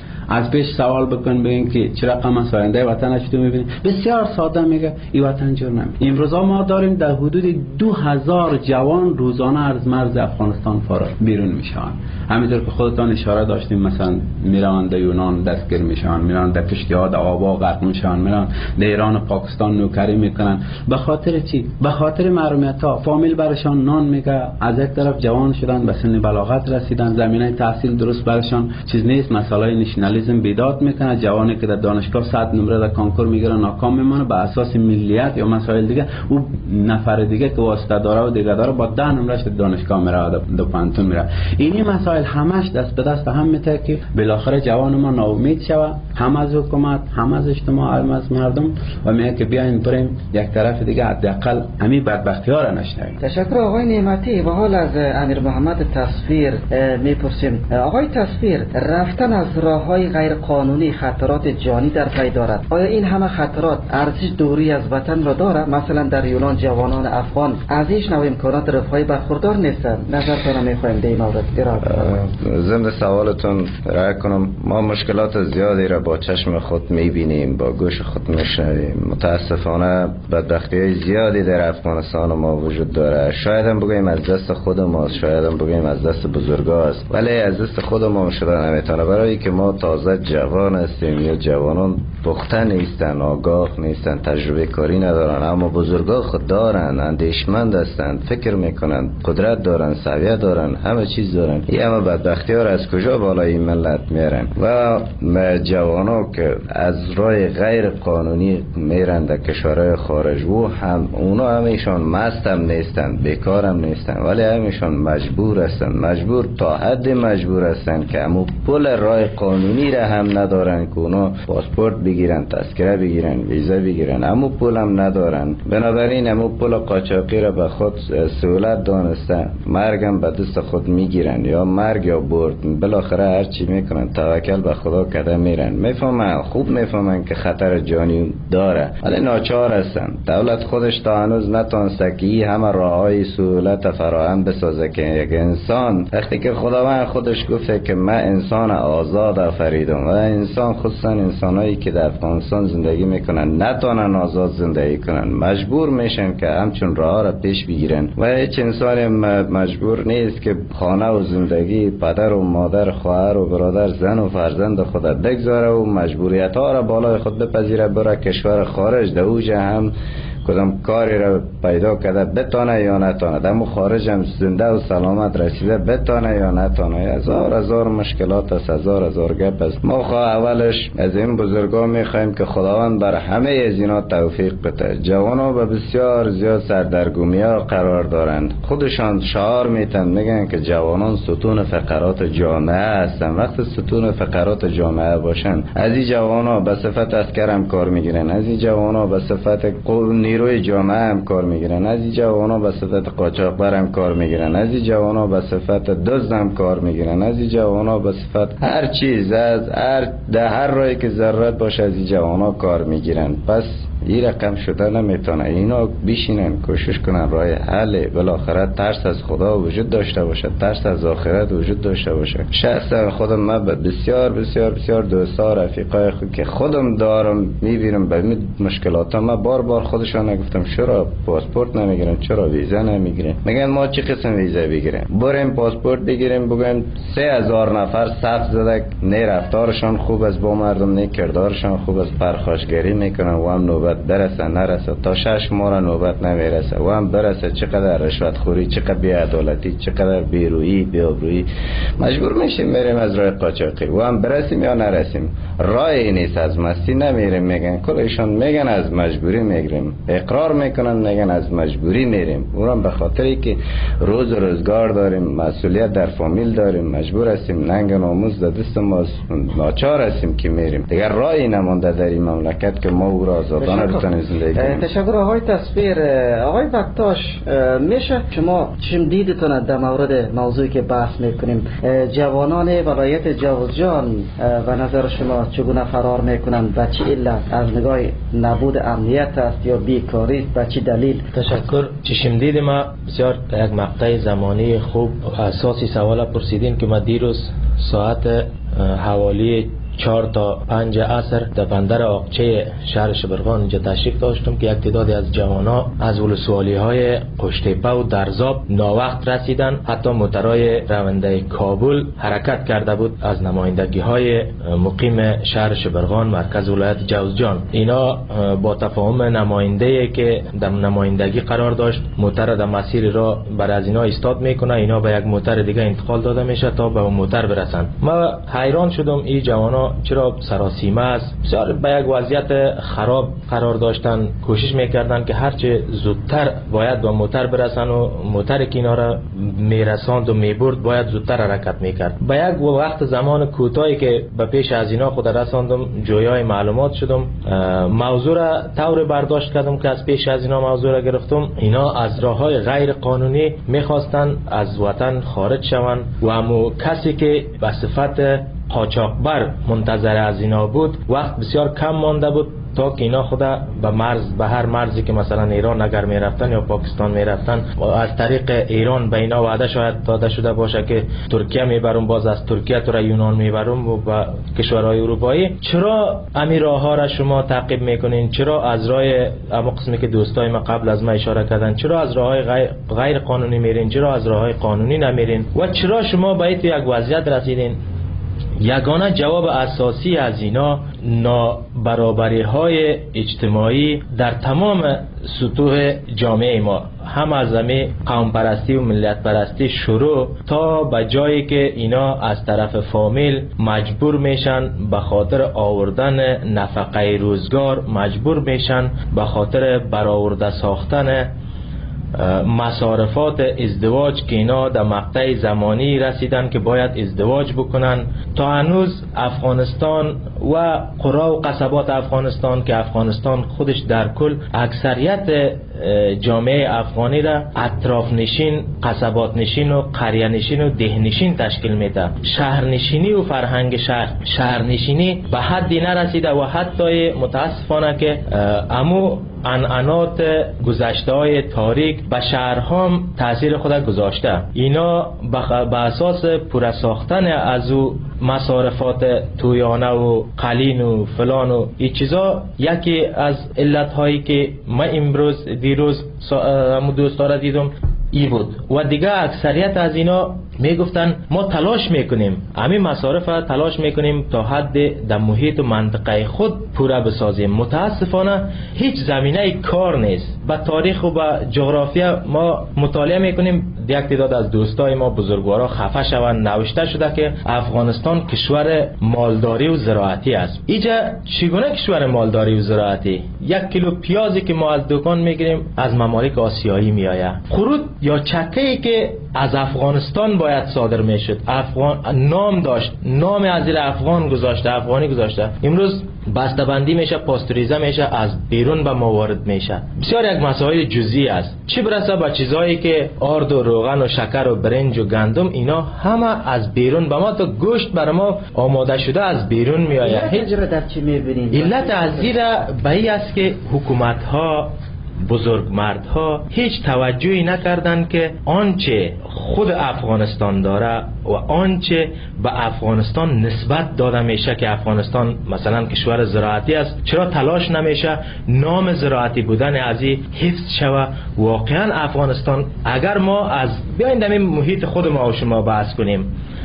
از پیش سوال بکن بگین که چرا رقم از آینده وطنش تو میبینی، بسیار ساده میگه این وطن جور نمی. امروزا ما داریم در حدود دو هزار جوان روزانه از مرز افغانستان فرار بیرون میشن. همینطور که خودتان اشاره داشتیم مثلا میرن در یونان دستگیر میشن، میرن در کشتی ها در آبا غرق میشن، میرن در ایران و پاکستان نوکری میکنن. به خاطر چی؟ به خاطر محرومیت ها. فامیل برشان نان میگه، از یک طرف جوان شدن به سن بلاغت رسیدن، زمینه تحصیل درست برشان چیز نیست، مسائل نشنالیسم بیداد میکنه. جوانی که در دانشگاه صد نمره در کنکور میگیره ناکام میمونه به اساس ملیت یا مسائل دیگه، او نفر دیگه که واسطه داره و دیگه داره با ده نمرهش دانشگاه میره، دو پانتون میره. اینی مسائل همش دست به دست هم میته که بالاخره جوان ما ناامید شوه، هم از حکومت، هم از اجتماع، هم از مردم، و میگه که بیاین بریم یک طرف دیگه حداقل همین بدبختی ها را نشنویم. تشکر آقای نعمتی. و حال از امیر محمد تصویر میپرسیم. آقای تصویر، رفتن از راههای غیر قانونی خطرات جانی در پی دارد. آیا این همه خطرات ارزش دوری از وطن را دارد؟ مثلا در یونان جوانان افغان از هیچ نوع امکانات رفاهی برخوردار نیستند. نظرتان میخوایم در این مورد ارائه ضمن سوالتون رای کنم. ما مشکلات زیادی را با چشم خود میبینیم، با گوش خود میشنویم. متاسفانه بدبختی زیادی در افغانستان ما وجود داره. شاید هم بگوییم از دست خود ماست، شاید هم بگوییم از دست بزرگا است، ولی از دست خود ما شده نمیتونه، برای که ما تازه جوان هستیم یا جوانان پخته نیستن، آگاه نیستن، تجربه کاری ندارن. اما بزرگا خود دارن، اندیشمند هستند، فکر میکنن، قدرت دارن، سویه دارن، همه چیز دارن. این همه بدبختی ها را از کجا بالای ملت میارن؟ و جوانا که از راه غیر قانونی میرن در کشورهای خارج، و هم اونا همیشان مست هم نیستن، بیکار هم نیستن، ولی همیشان مجبور هستن، مجبور تا حد مجبور هستن که همون پول راه قانونی میره هم ندارن که اونا پاسپورت بگیرن، تذکره بگیرن، ویزا بگیرن، امو پول هم ندارن. بنابراین امو پول قاچاقی را به خود سهولت دانسته مرگم به دست خود میگیرن، یا مرگ یا برد، بالاخره هر چی میکنن توکل به خدا کرده میرن. میفهمن، خوب میفهمن که خطر جانی داره، ولی ناچار هستن. دولت خودش تا هنوز نتونسته که این همه راههای سهولت فراهم بسازه که یک انسان وقتی که خداوند خودش گفته که من انسان آزاد آفریدم و انسان خصوصا انسانایی که در افغانستان زندگی میکنن نتونن آزاد زندگی کنن، مجبور میشن که همچون راه را پیش بگیرن و هیچ انسان مجبور نیست که خانه و زندگی پدر و مادر، خواهر و برادر، زن و فرزند خود بگذاره و مجبوریت ها را بالای خود بپذیره بره کشور خارج. در اوج هم کدام کاری را پیدا کرده بتانه یا نتانه، در خارج هم زنده و سلامت رسیده بتانه یا نتانه. هزار هزار مشکلات است، هزار هزار گپ است. ما خواه اولش از این بزرگا میخوایم که خداوند بر همه از اینا توفیق بده. جوانا به بسیار زیاد سردرگمی ها قرار دارند، خودشان شعار میتن میگن که جوانان ستون فقرات جامعه هستن. وقت ستون فقرات جامعه باشن، از این جوانا به صفت عسکر هم کار میگیرن، از این جوانا به صفت نیروی جامعه هم کار میگیرن، از این جوانا به صفت قاچاقبر هم کار میگیرن، از این جوانا به صفت دزد هم کار میگیرن، از این جوانا به صفت هر چیز، از هر ده هر راهی که ضرورت باشه از این جوانا کار میگیرن. پس این رقم شده نمیتونه. اینا بشینن کوشش کنن راه حل، بالاخره ترس از خدا وجود داشته باشه، ترس از آخرت وجود داشته باشه. شخصا خودم من بسیار بسیار بسیار دوستا رفیقای خود که خودم دارم میبینم به این مشکلات ها، من بار بار خودشان نگفتم چرا پاسپورت نمیگیرن، چرا ویزا نمیگیرن. میگن ما چه قسم ویزا بگیریم؟ بریم پاسپورت بگیریم، بگیم سه هزار نفر صف زده، نه رفتارشان خوب است با مردم، نه کردارشان خوب است، پرخاشگری میکنن و هم نوبت برسه نرسه تا شش ماه را نوبت نمیرسه و هم برسه چقدر رشوت خوری، چقدر بی‌عدالتی، چقدر بیرویی، بی‌آبرویی. مجبور میشیم میریم از راه قاچاقی و هم برسیم یا نرسیم. راهی نیست، از مستی نمیریم. میگن کلشون میگن از مجبوری میگیریم، اقرار میکنن میگن از مجبوری میریم. اونم به خاطری که روز و روزگار داریم، مسئولیت در فامیل داریم، مجبور هستیم، ننگ ناموس در دست ما، ناچار هستیم که میریم. دیگر راهی نمونده در این مملکت که ما او را آزادانه بتونیم زندگی کنیم. تشکر آقای تصویر. آقای بکتاش، میشه شما چیم دیدتون در مورد موضوعی که بحث میکنیم؟ جوانان ولایت جوزجان و نظر شما چگونه فرار میکنن؟ به چه علت؟ از نگاه نبود امنیت است یا بیکاری است؟ به چه دلیل؟ تشکر. چشم دید ما بسیار یک مقطع زمانی خوب اساسی سوال پرسیدین که ما دیروز ساعت حوالی چهار تا پنج عصر در بندر آقچه شهر شبرغان اینجا تشریف داشتم که یک تعدادی از جوانا از ولسوالی های قشتیپه و درزاب ناوقت رسیدن. حتی موترهای رونده کابل حرکت کرده بود از نمایندگی های مقیم شهر شبرغان مرکز ولایت جوزجان. اینا با تفاهم نماینده که در نمایندگی قرار داشت موتر در مسیر را بر از اینا ایستاد میکنه، اینا به یک موتر دیگه انتقال داده میشه تا به موتر برسن. ما حیران شدم این جوانا چرا سراسیمه است، بسیار به یک وضعیت خراب قرار داشتن، کوشش میکردن که هرچه زودتر باید به موتر برسن و موتر که اینا را میرساند و میبرد باید زودتر حرکت میکرد. به یک وقت زمان کوتاهی که به پیش از اینا خود رساندم جویای معلومات شدم، موضوع را طور برداشت کردم که از پیش از اینا موضوع را گرفتم. اینا از راههای غیر قانونی میخواستن از وطن خارج شوند و همو کسی که به صفت قاچاقبر منتظر از اینا بود وقت بسیار کم مانده بود تا که اینا خدا به مرز به هر مرزی که مثلا ایران اگر می رفتن یا پاکستان می رفتن از طریق ایران به اینا وعده شاید داده شده باشه که ترکیه میبرم، باز از ترکیه تو را یونان میبرم و به کشورهای اروپایی. چرا امیر راه ها را شما تعقیب میکنین؟ چرا از راه اما قسمی که دوستای ما قبل از ما اشاره کردن چرا از راههای غیر, غیر قانونی میرین؟ چرا از راههای قانونی نمیرین؟ و چرا شما به این یک وضعیت رسیدین؟ یگانه جواب اساسی از اینا نابرابری های اجتماعی در تمام سطوح جامعه ما، هم از زمین قوم پرستی و ملت پرستی شروع تا به جایی که اینا از طرف فامیل مجبور میشن به خاطر آوردن نفقه روزگار، مجبور میشن به خاطر برآورده ساختن مصارفات ازدواج که اینا در مقطع زمانی رسیدن که باید ازدواج بکنن. تا هنوز افغانستان و قرا و قصبات افغانستان که افغانستان خودش در کل اکثریت جامعه افغانی را اطراف نشین، قصبات نشین و قریه نشین و ده نشین تشکیل میده. شهرنشینی و فرهنگ شهر شهرنشینی به حدی نرسیده و حتی متاسفانه که امو عنعنات گذشته های تاریک به شهرها هم تاثیر خود گذاشته. اینا به اساس پوره ساختن از او مصارفات تویانه و قلین و فلان و این چیزا یکی از علت هایی که ما امروز دیروز همون دوستا را دیدم ای بود. و دیگه اکثریت از اینا میگفتن ما تلاش میکنیم، همین مصارف تلاش میکنیم تا حد در محیط و منطقه خود پوره بسازیم. متاسفانه هیچ زمینه کار نیست. با تاریخ و با جغرافیا ما مطالعه میکنیم، یک تعداد از دوستای ما بزرگوارا خفه شوند نوشته شده که افغانستان کشور مالداری و زراعتی است. اینجا چگونه کشور مالداری و زراعتی؟ یک کیلو پیازی که ما از دکان میگیریم از ممالک آسیایی میآید. خرود یا چکه‌ای که از افغانستان باید صادر میشد، افغان نام داشت، نام از زیر افغان گذاشته، افغانی گذاشته، امروز بسته‌بندی میشه، پاستوریزه میشه، از بیرون به ما وارد میشه. بسیار یک مسائل جزئی است. چی برسه به چیزایی که آرد و روغن و شکر و برنج و گندم، اینا همه از بیرون به ما، تا گوشت برای ما آماده شده از بیرون میآید. هیچ در چی میبینید؟ علت از زیر به این است که حکومت ها، بزرگمردها هیچ توجهی نکردند که آنچه خود افغانستان داره و آنچه به افغانستان نسبت داده میشه که افغانستان مثلا کشور زراعتی است، چرا تلاش نمیشه نام زراعتی بودن از این حفظ شوه؟ واقعا افغانستان اگر ما از بیاین در محیط خود ما و شما بحث کنیم،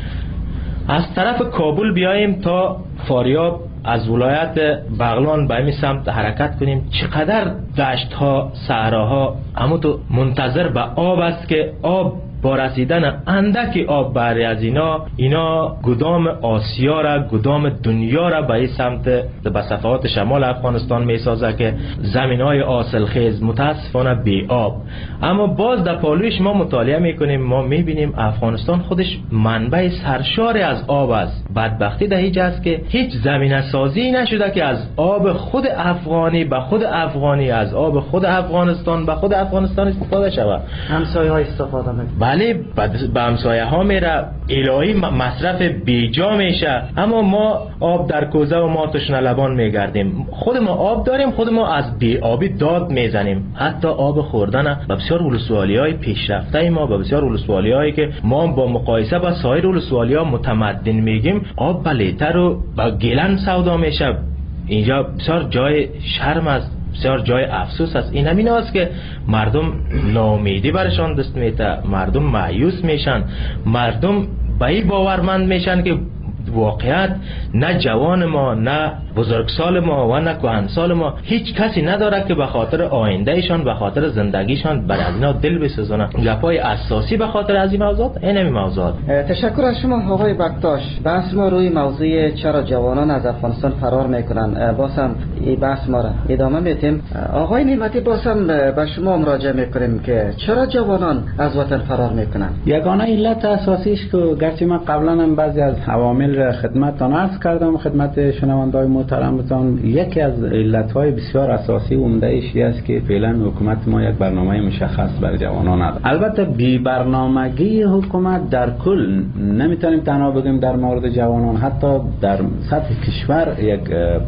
از طرف کابل بیاییم تا فاریاب، از ولایت بغلان به این سمت حرکت کنیم، چقدر دشت ها، صحراها اما تو منتظر به آب است که آب با رسیدن اندکی آب بری از اینا اینا گدام آسیا را، گدام دنیا را به این سمت به صفحات شمال افغانستان می سازه که زمین های حاصل خیز متاسفانه بی آب. اما باز در پالویش ما مطالعه می کنیم، ما می بینیم افغانستان خودش منبع سرشار از آب است. بدبختی در هیچ است که هیچ زمینه سازی نشده که از آب خود افغانی به خود افغانی، از آب خود افغانستان به خود افغانستان استفاده شود. همسایه ها استفاده میکنند، بله به همسایه ها میره، الهی مصرف بیجا میشه. اما ما آب در کوزه و ما تشنه لبان میگردیم. خود ما آب داریم، خود ما از بی آبی داد میزنیم. حتی آب خوردن به بسیار ولسوالی های پیشرفته ما، به بسیار ولسوالی هایی که ما با مقایسه با سایر ولسوالی ها متمدن میگیم، آب به لیتر و با گیلن سودا میشه. اینجا بسیار جای شرم است، بسیار جای افسوس است. این همین است که مردم ناامیدی برشان دست میده، مردم مایوس میشن، مردم به این باورمند میشن که واقعیت نه جوان ما، نه بزرگسال ما و نه کهنسال ما هیچ کسی نداره که به خاطر آیندهشان، به خاطر زندگیشان بر از اینا دل بسوزونه. گپای اساسی به خاطر از این موضوعات، این همین موضوعات. تشکر از شما آقای بکتاش. بحث ما روی موضوع چرا جوانان از افغانستان فرار میکنن، بازم این بحث ما را ادامه میدیم. آقای نعمتی، بازم به شما مراجعه میکنیم که چرا جوانان از وطن فرار میکنن؟ یگانه علت اساسیش که گرچه من قبلا هم بعضی از عوامل خدمتتان عرض کردم، خدمت شنوندگان محترمتان، یکی از علتهای بسیار اساسی و عمده ایش است که فعلا حکومت ما یک برنامه مشخص برای جوانان نداره. البته بی برنامگی حکومت در کل، نمیتونیم تنها بگیم در مورد جوانان، حتی در سطح کشور یک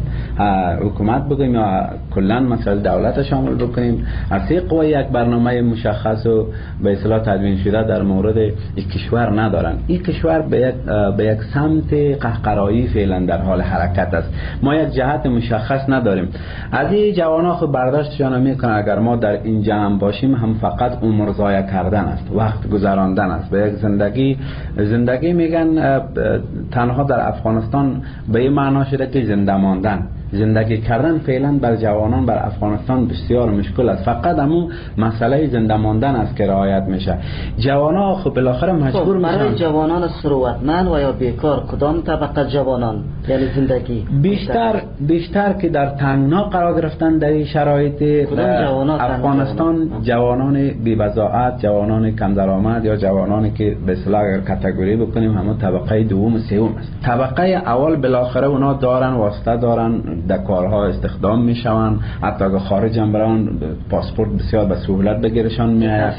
حکومت بگیم یا کلا مثلا دولت شامل بکنیم، از یک قوه یک برنامه مشخص و به اصطلاح تدوین شده در مورد یک کشور ندارن. این کشور به یک به یک سمت قهقرایی فعلا در حال حرکت است. ما یک جهت مشخص نداریم. از این جوانا خود برداشتشان میکنن اگر ما در این جمع باشیم هم فقط عمر ضایع کردن است، وقت گذراندن است. به یک زندگی زندگی میگن تنها در افغانستان به این معنا شده که زنده ماندن. زندگی کردن فعلا بر جوانان بر افغانستان بسیار مشکل است. فقط همون مسئله زنده ماندن است که رعایت میشه. جوانا خب بالاخره مجبور میشن. برای جوانان ثروتمند و یا بیکار کدام طبقه جوانان یعنی زندگی بیشتر بیشتر که در تنگنا قرار گرفتن در این شرایط افغانستان، جوانان بی بضاعت، جوانان کم درآمد یا جوانانی که به اصطلاح اگر کاتگوری بکنیم همون طبقه دوم و سوم است. طبقه اول بالاخره اونا دارن واسطه دارن در کارها استخدام میشون، حتی اگر خارج هم برن پاسپورت بسیار به سهولت بگیرشان میاد،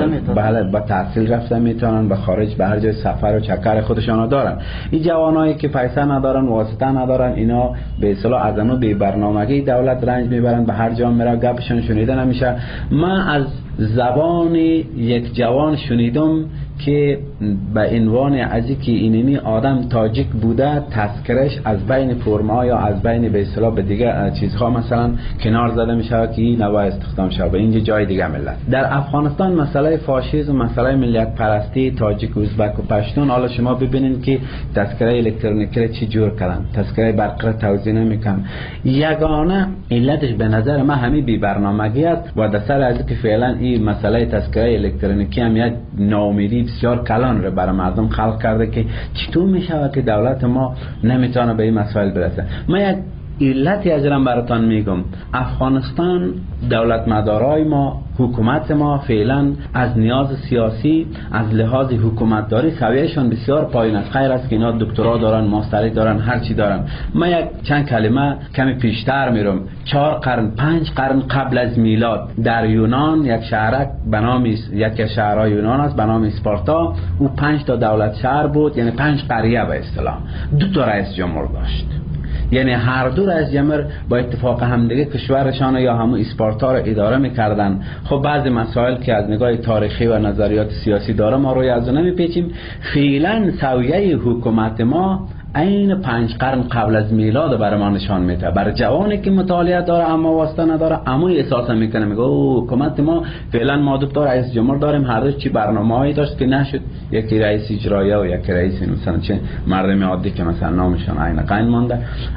بله با تحصیل رفته میتونن به خارج به هر جای سفر و چکر خودشان دارن. این جوانایی که پیسه ندارن واسطه ندارن اینا به اصطلاح از اون بی برنامگی دولت رنج میبرن، به هر جا میره گپشون شنیده نمیشه. من از زبان یک جوان شنیدم که به عنوان از اینکه اینمی آدم تاجیک بوده تذکرش از بین فرما یا از بین به اصطلاح به دیگه چیزها مثلا کنار زده میشه که این نباید استخدام شه به اینجا جای دیگه ملت. در افغانستان مسئله فاشیسم، مسئله ملیت پرستی، تاجیک، ازبک و پشتون، حالا شما ببینید که تذکره الکترونیکی چی جور کردن، تذکره برقی توزیع نمیکنن. یگانه علتش به نظر من همین بی برنامگی است و در سر از اینکه فعلا این مسئله تذکره الکترونیکی هم یک ناامیدی بسیار کلان رو برای مردم خلق کرده که چطور میشه که دولت ما نمیتونه به این مسائل برسه. من یک علتی از این براتان میگم. افغانستان دولت مدارای ما، حکومت ما فعلا از نیاز سیاسی از لحاظ حکومتداری سویهشون بسیار پایین است. خیر است که اینا دکترا دارن، ماستری دارن، هر چی دارن. من یک چند کلمه کمی پیشتر میرم. چهار قرن پنج قرن قبل از میلاد در یونان یک شهرک به نام یک شهرهای یونان است به نام اسپارتا. او پنج تا دولت شهر بود، یعنی پنج قریه به اصطلاح. دو تا رئیس جمهور داشت، یعنی هر دو رئیس جمهور با اتفاق همدیگه کشورشان یا همون اسپارتا را اداره میکردن. خب بعضی مسائل که از نگاه تاریخی و نظریات سیاسی داره ما روی از اون نمیپیچیم. فعلا سویه حکومت ما این پنج قرن قبل از میلاد برای ما نشان میده. برای جوانی که مطالعه داره اما واسطه نداره اما احساس میکنه، میگه او حکومت ما فعلا ما دو تا رئیس جمهور داریم، هر دو چی برنامه‌ای داشت که نشد، یکی رئیس اجرایی و یکی رئیس مثلا چه مردم عادی که مثلا نامشون عین قین مونده.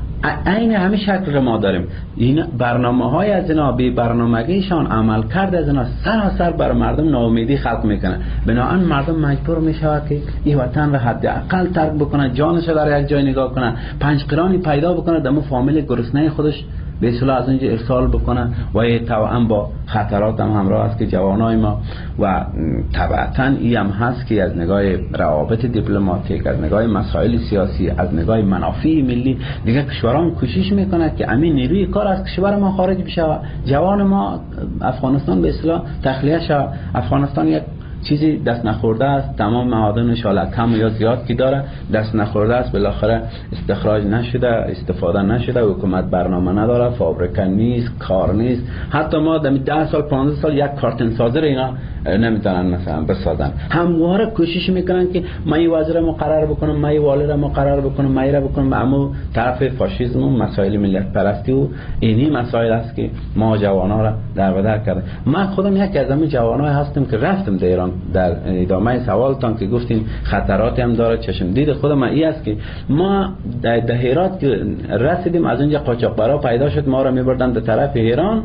این همین شکل ما داریم. این برنامه های از اینا بی برنامگیشان عمل کرد از اینا سراسر بر مردم ناامیدی خلق میکنه. بنابراین مردم مجبور میشه که این وطن را حداقل ترک بکنه، جانش در یک جای نگاه کنه، پنج قرانی پیدا بکنه، دمو فامیل گرسنه خودش به اصطلاح از اونجا ارسال بکنه و طبعا با خطرات هم همراه است که جوانای ما و طبعا این هم هست که از نگاه روابط دیپلماتیک، از نگاه مسائل سیاسی، از نگاه منافع ملی دیگه کشوران کوشش میکنه که همین نیروی کار از کشور ما خارج بشه و جوان ما افغانستان به اصطلاح تخلیه شه. افغانستان یک چیزی دست نخورده است، تمام معادنش حالا کم یا زیاد که داره دست نخورده است، بالاخره استخراج نشده، استفاده نشده، حکومت برنامه نداره، فابریکه نیست، کار نیست. حتی ما در ده سال پانزده سال یک کارتن سازر اینا نمیتونن مثلا بسازن. همواره کوشش میکنن که من این وزیر مقرر بکنم، من این والی را مقرر بکنم، من را بکنم، اما طرف فاشیسم و مسائل ملیت پرستی و اینی مسائل است که ما جوانا را در بدر کرده. من خودم یکی از همین جوانای هستم که رفتم در ایران. در ادامه سوالتان که گفتین خطراتی هم داره، چشم دید خودم این است که ما در هرات که رسیدیم از اونجا قاچاقبرا پیدا شد، ما را میبردن به طرف ایران.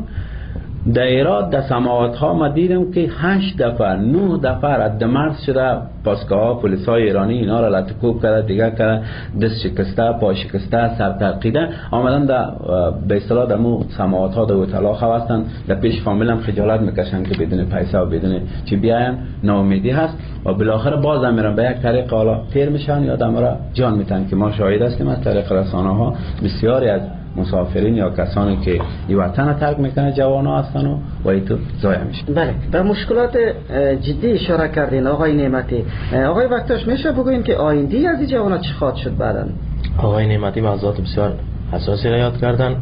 در ایران در سماوات ها ما دیدم که هشت دفعه نه دفعه رد مرز شده، پاسگاه ها پلیس های ایرانی اینا را لطکوب کرده، دیگه کرده، دست شکسته، پا شکسته، سر ترقیده، آمدن در به اصطلاح در مو سماوات ها در اطلاع خواستن، در پیش فامیل هم خجالت میکشن که بدون پیسه و بدون چی بیاین، ناامیدی هست و بالاخره باز هم میرن به یک طریق حالا تیر میشن یا دم را جان میتن که ما شاهد هستیم از طریق رسانه ها بسیاری از مسافرین یا کسانی که این وطن ترک میکنه جوانا هستن و و اینطور ضایع میشه. بله، به مشکلات جدی اشاره کردین آقای نعمتی. آقای وقتاش میشه بگوین که آینده از این جوانا چی خواهد شد بعداً؟ آقای نعمتی موضوعات بسیار حساسی را یاد کردن.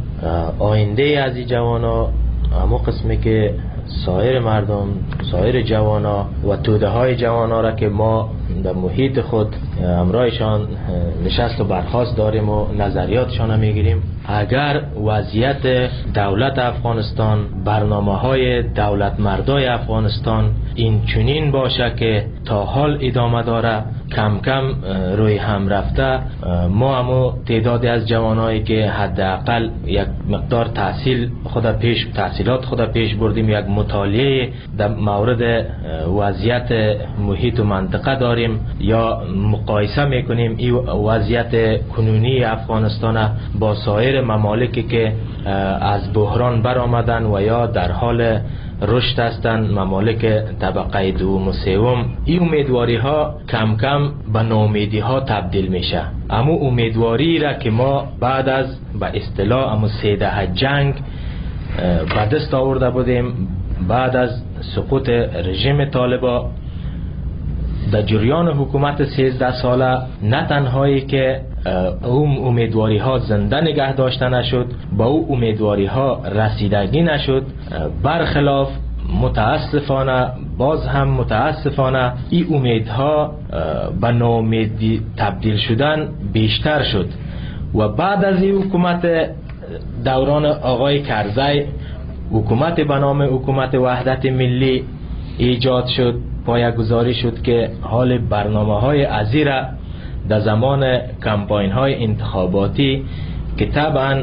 آینده از این جوانا همون قسمی که سایر مردم، سایر جوانا و توده های جوانا را که ما در محیط خود همراهشان نشست و برخاست داریم و نظریاتشان میگیریم، اگر وضعیت دولت افغانستان، برنامه های دولت مردای افغانستان این چنین باشه که تا حال ادامه داره، کم کم روی هم رفته ما همو تعدادی از جوانایی که حداقل یک مقدار تحصیل خود پیش تحصیلات خود پیش بردیم، یک مطالعه در مورد وضعیت محیط و منطقه داریم یا مقایسه میکنیم این وضعیت کنونی افغانستان با سایر ممالکی که از بحران برآمدن و یا در حال رشد هستند، ممالک طبقه دوم و سوم. این امیدواری ها کم کم به ناامیدی ها تبدیل میشه. اما امیدواری را که ما بعد از به اصطلاح اما سه دهه جنگ به دست آورده بودیم، بعد از سقوط رژیم طالبان در جریان حکومت سیزده ساله، نه تنهایی که اون امیدواری ها زنده نگه داشته نشد، با او امیدواری ها رسیدگی نشد، برخلاف متاسفانه باز هم متاسفانه این امیدها به ناامیدی تبدیل شدن بیشتر شد و بعد از این حکومت دوران آقای کرزی حکومت به نام حکومت وحدت ملی ایجاد شد، پایه‌گذاری شد که حال برنامه های ازیره در زمان کمپاین های انتخاباتی که طبعا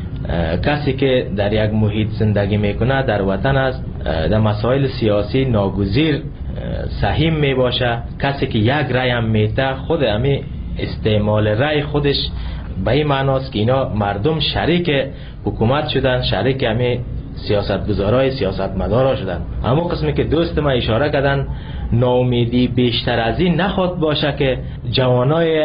کسی که در یک محیط زندگی میکنه در وطن است، در مسائل سیاسی ناگزیر سهیم می باشه. کسی که یک رای هم میته خود امی استعمال رای خودش به این معناست که اینا مردم شریک حکومت شدن، شریک امی سیاستگزارای سیاستمدارا شدن. اما قسمی که دوست ما اشاره کردن ناامیدی بیشتر از این نخواد باشه که جوانای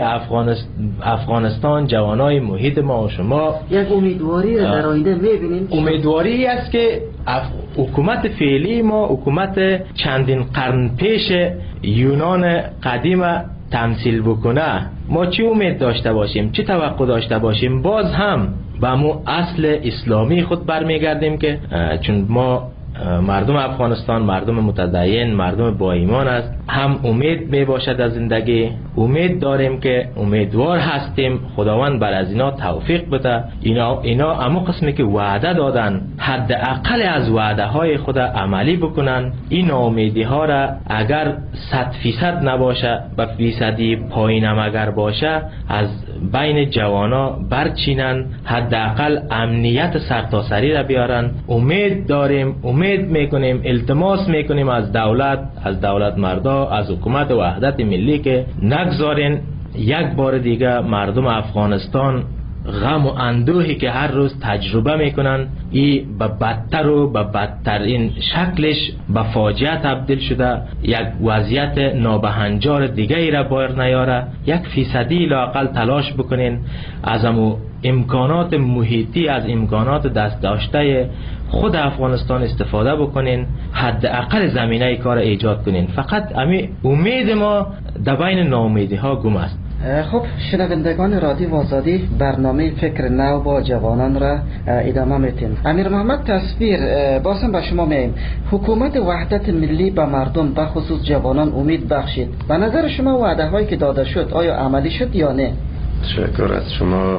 افغانستان، جوانای محیط ما و شما یک امیدواری را در آینده میبینیم. امیدواری است که حکومت فعلی ما حکومت چندین قرن پیش یونان قدیم تمثیل بکنه. ما چی امید داشته باشیم، چی توقع داشته باشیم؟ باز هم به مو اصل اسلامی خود برمیگردیم که چون ما مردم افغانستان مردم متدین، مردم با ایمان است، هم امید می باشد از زندگی، امید داریم که امیدوار هستیم خداوند بر از اینا توفیق بده. اینا اینا اما قسمی که وعده دادن حداقل از وعده های خود عملی بکنن. این امیدی ها را اگر صد فیصد نباشه و فیصدی پایینم اگر باشه از بین جوانا برچینن، حداقل امنیت سرتاسری را بیارن. امید داریم، امید میکنیم، التماس میکنیم از دولت، از دولت مردا، از حکومت وحدت ملی که نگذارین یک بار دیگه مردم افغانستان غم و اندوهی که هر روز تجربه میکنن ای به بدتر و به بدترین شکلش به فاجعه تبدیل شده، یک وضعیت نابهنجار دیگه ای را بایر نیاره. یک فیصدی لااقل تلاش بکنین از امو امکانات محیطی، از امکانات دست داشته خود افغانستان استفاده بکنین، حداقل زمینه کار ایجاد کنین. فقط امی امید ما در بین ناامیدی ها گم است. خب شنوندگان رادیو آزادی، برنامه فکر نو با جوانان را ادامه میتیم. امیر محمد تصویر بازم به شما میگیم، حکومت وحدت ملی به مردم به خصوص جوانان امید بخشید. به نظر شما وعده هایی که داده شد آیا عملی شد یا نه؟ تشکر از شما.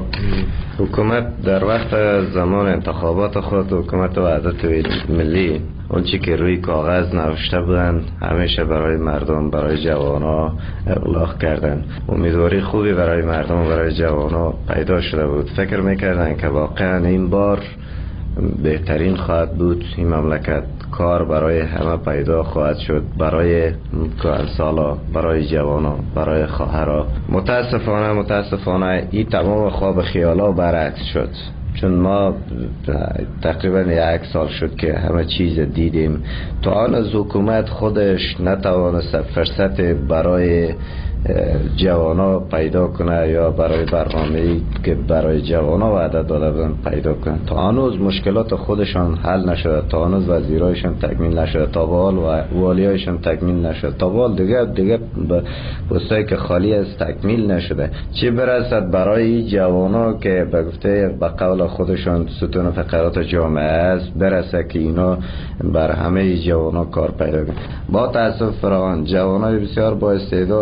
حکومت در وقت زمان انتخابات خود حکومت وحدت ملی اون چی که روی کاغذ نوشته بودند همیشه برای مردم، برای جوانا ابلاغ کردند. امیدواری خوبی برای مردم و برای جوانا پیدا شده بود. فکر میکردن که واقعا این بار بهترین خواهد بود، این مملکت کار برای همه پیدا خواهد شد، برای کهنسالا، برای جوانا، برای خواهرها. متاسفانه متاسفانه این تمام خواب خیالا برعکس شد. چون ما تقریبا یک سال شد که همه چیز دیدیم. تا آن از حکومت خودش نتوانست فرصت برای جوانا پیدا کنه یا برای برنامه‌ای که برای جوانا وعده داده بودن پیدا کنه. تا هنوز مشکلات خودشان حل نشده، تا هنوز وزیرایشان تکمیل نشده، تا بال و والیایشان تکمیل نشده، تا بال دیگه دیگه پستایی که خالی است تکمیل نشده. چه برسد برای جوانا که به گفته به قول خودشان ستون فقرات جامعه است برسه که اینا بر همه جوانا کار پیدا کنه. با تاسف فراوان جوانای بسیار با استعداد،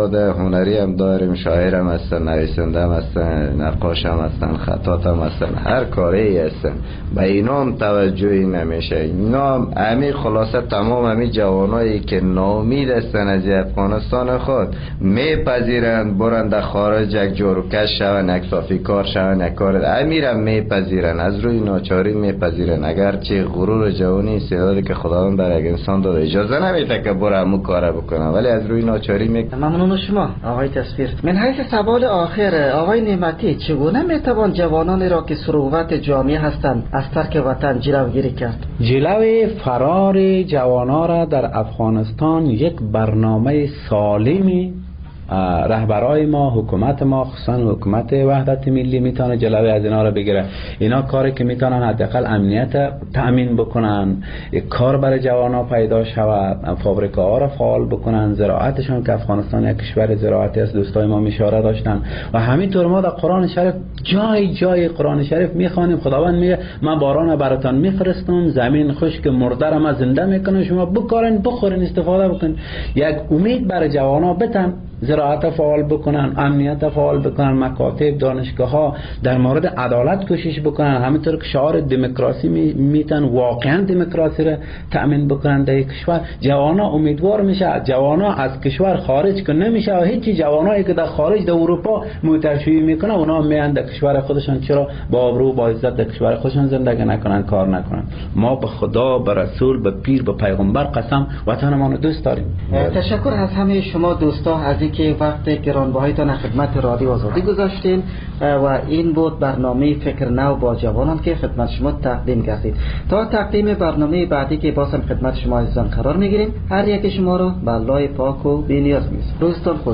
هنری هم داریم، شاعر هم هستن، نویسنده هم هستن، نقاش هم هستن، خطاط هم هستن، هر کاری هستن. به اینا هم توجهی نمیشه. اینا هم همین خلاصه تمام همین جوانایی که ناامید هستن از افغانستان خود میپذیرند برن در خارج یک جاروکش شون، یک صافی کار شون، یک کار امیرم میپذیرن، از روی ناچاری میپذیرن. اگرچه غرور جوانی استعدادی که خداوند بر یک انسان داده اجازه نمیده که بره همون کار بکنه، ولی از روی ناچاری میکنه. ممنون شما آقای تصویر. من حیث سوال آخر آقای نعمتی، چگونه میتوان جوانانی را که ثروت جامعه هستند از ترک وطن جلوگیری کرد؟ جلوی فرار جوانان را در افغانستان یک برنامه سالمی رهبرای ما، حکومت ما، خصوصا حکومت وحدت ملی میتونه جلوی از اینا رو بگیره. اینا کاری که میتونن حداقل امنیت تامین بکنن، یک کار برای جوانا پیدا شود، فابریکاها را فعال بکنن، زراعتشون که افغانستان یک کشور زراعتی است، دوستای ما اشاره داشتن. و همینطور ما در قرآن شریف جای جای قرآن شریف میخوانیم خداوند میگه من باران براتون میفرستم، زمین خشک مرده را من زنده میکنم، شما بکارین بخورین استفاده بکنین. یک امید برای جوانا بتن زراعت فعال بکنن، امنیت فعال بکنن، مکاتب، دانشگاه ها در مورد عدالت کوشش بکنن، همینطور که شعار دموکراسی می میتن واقعا دموکراسی را تأمین بکنن در کشور. جوانا امیدوار میشه، جوانا از کشور خارج که نمیشه و هیچ جوانایی که در خارج در اروپا موترشویی میکنه اونا میان در کشور خودشان چرا با آبرو با عزت در کشور خودشان زندگی نکنن، کار نکنن؟ ما به خدا، به رسول، به پیر، به پیغمبر قسم وطنمان دوست داریم. تشکر از همه شما دوستا از که وقت گرانبهایتان خدمت رادیو آزادی گذاشتین و این بود برنامه فکر نو با جوانان که خدمت شما تقدیم گردید. تا تقدیم برنامه بعدی که بازم خدمت شما عزیزان قرار میگیریم، هر یک شما رو به الله پاک و بی‌نیاز می‌سپارم. روزتون خوش.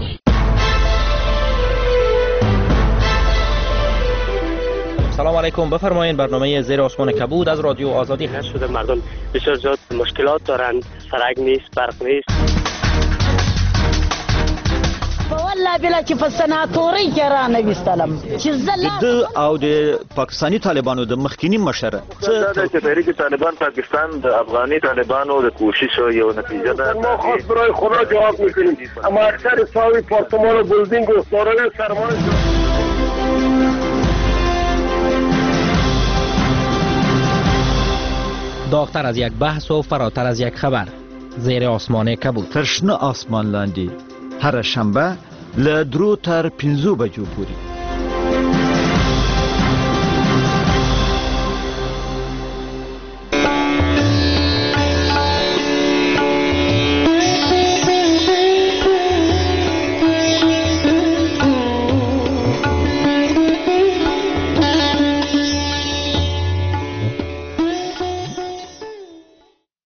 سلام علیکم، بفرمایید. برنامه زیر آسمان کبود از رادیو آزادی هست. شده مردم بسیار زیاد مشکلات دارند، سرک نیست، برق نیست. والله بلا چې په سناتوري کې را نویستلم چې زه د او د پاکستاني طالبانو د مخکینی مشر څه د تحریک طالبان پاکستان د افغاني طالبانو د کوشش یو نتیجه ده. ما خاص برای خدا جواب میکنیم، اما اکثر ساوی پارتمان و بلدینگ و دارای سرمایه داغتر از یک بحث و فراتر از یک خبر، زیر آسمان کبود. ترشنه آسمان لاندی هر شنبه له درو تر پنځو بجو پورې.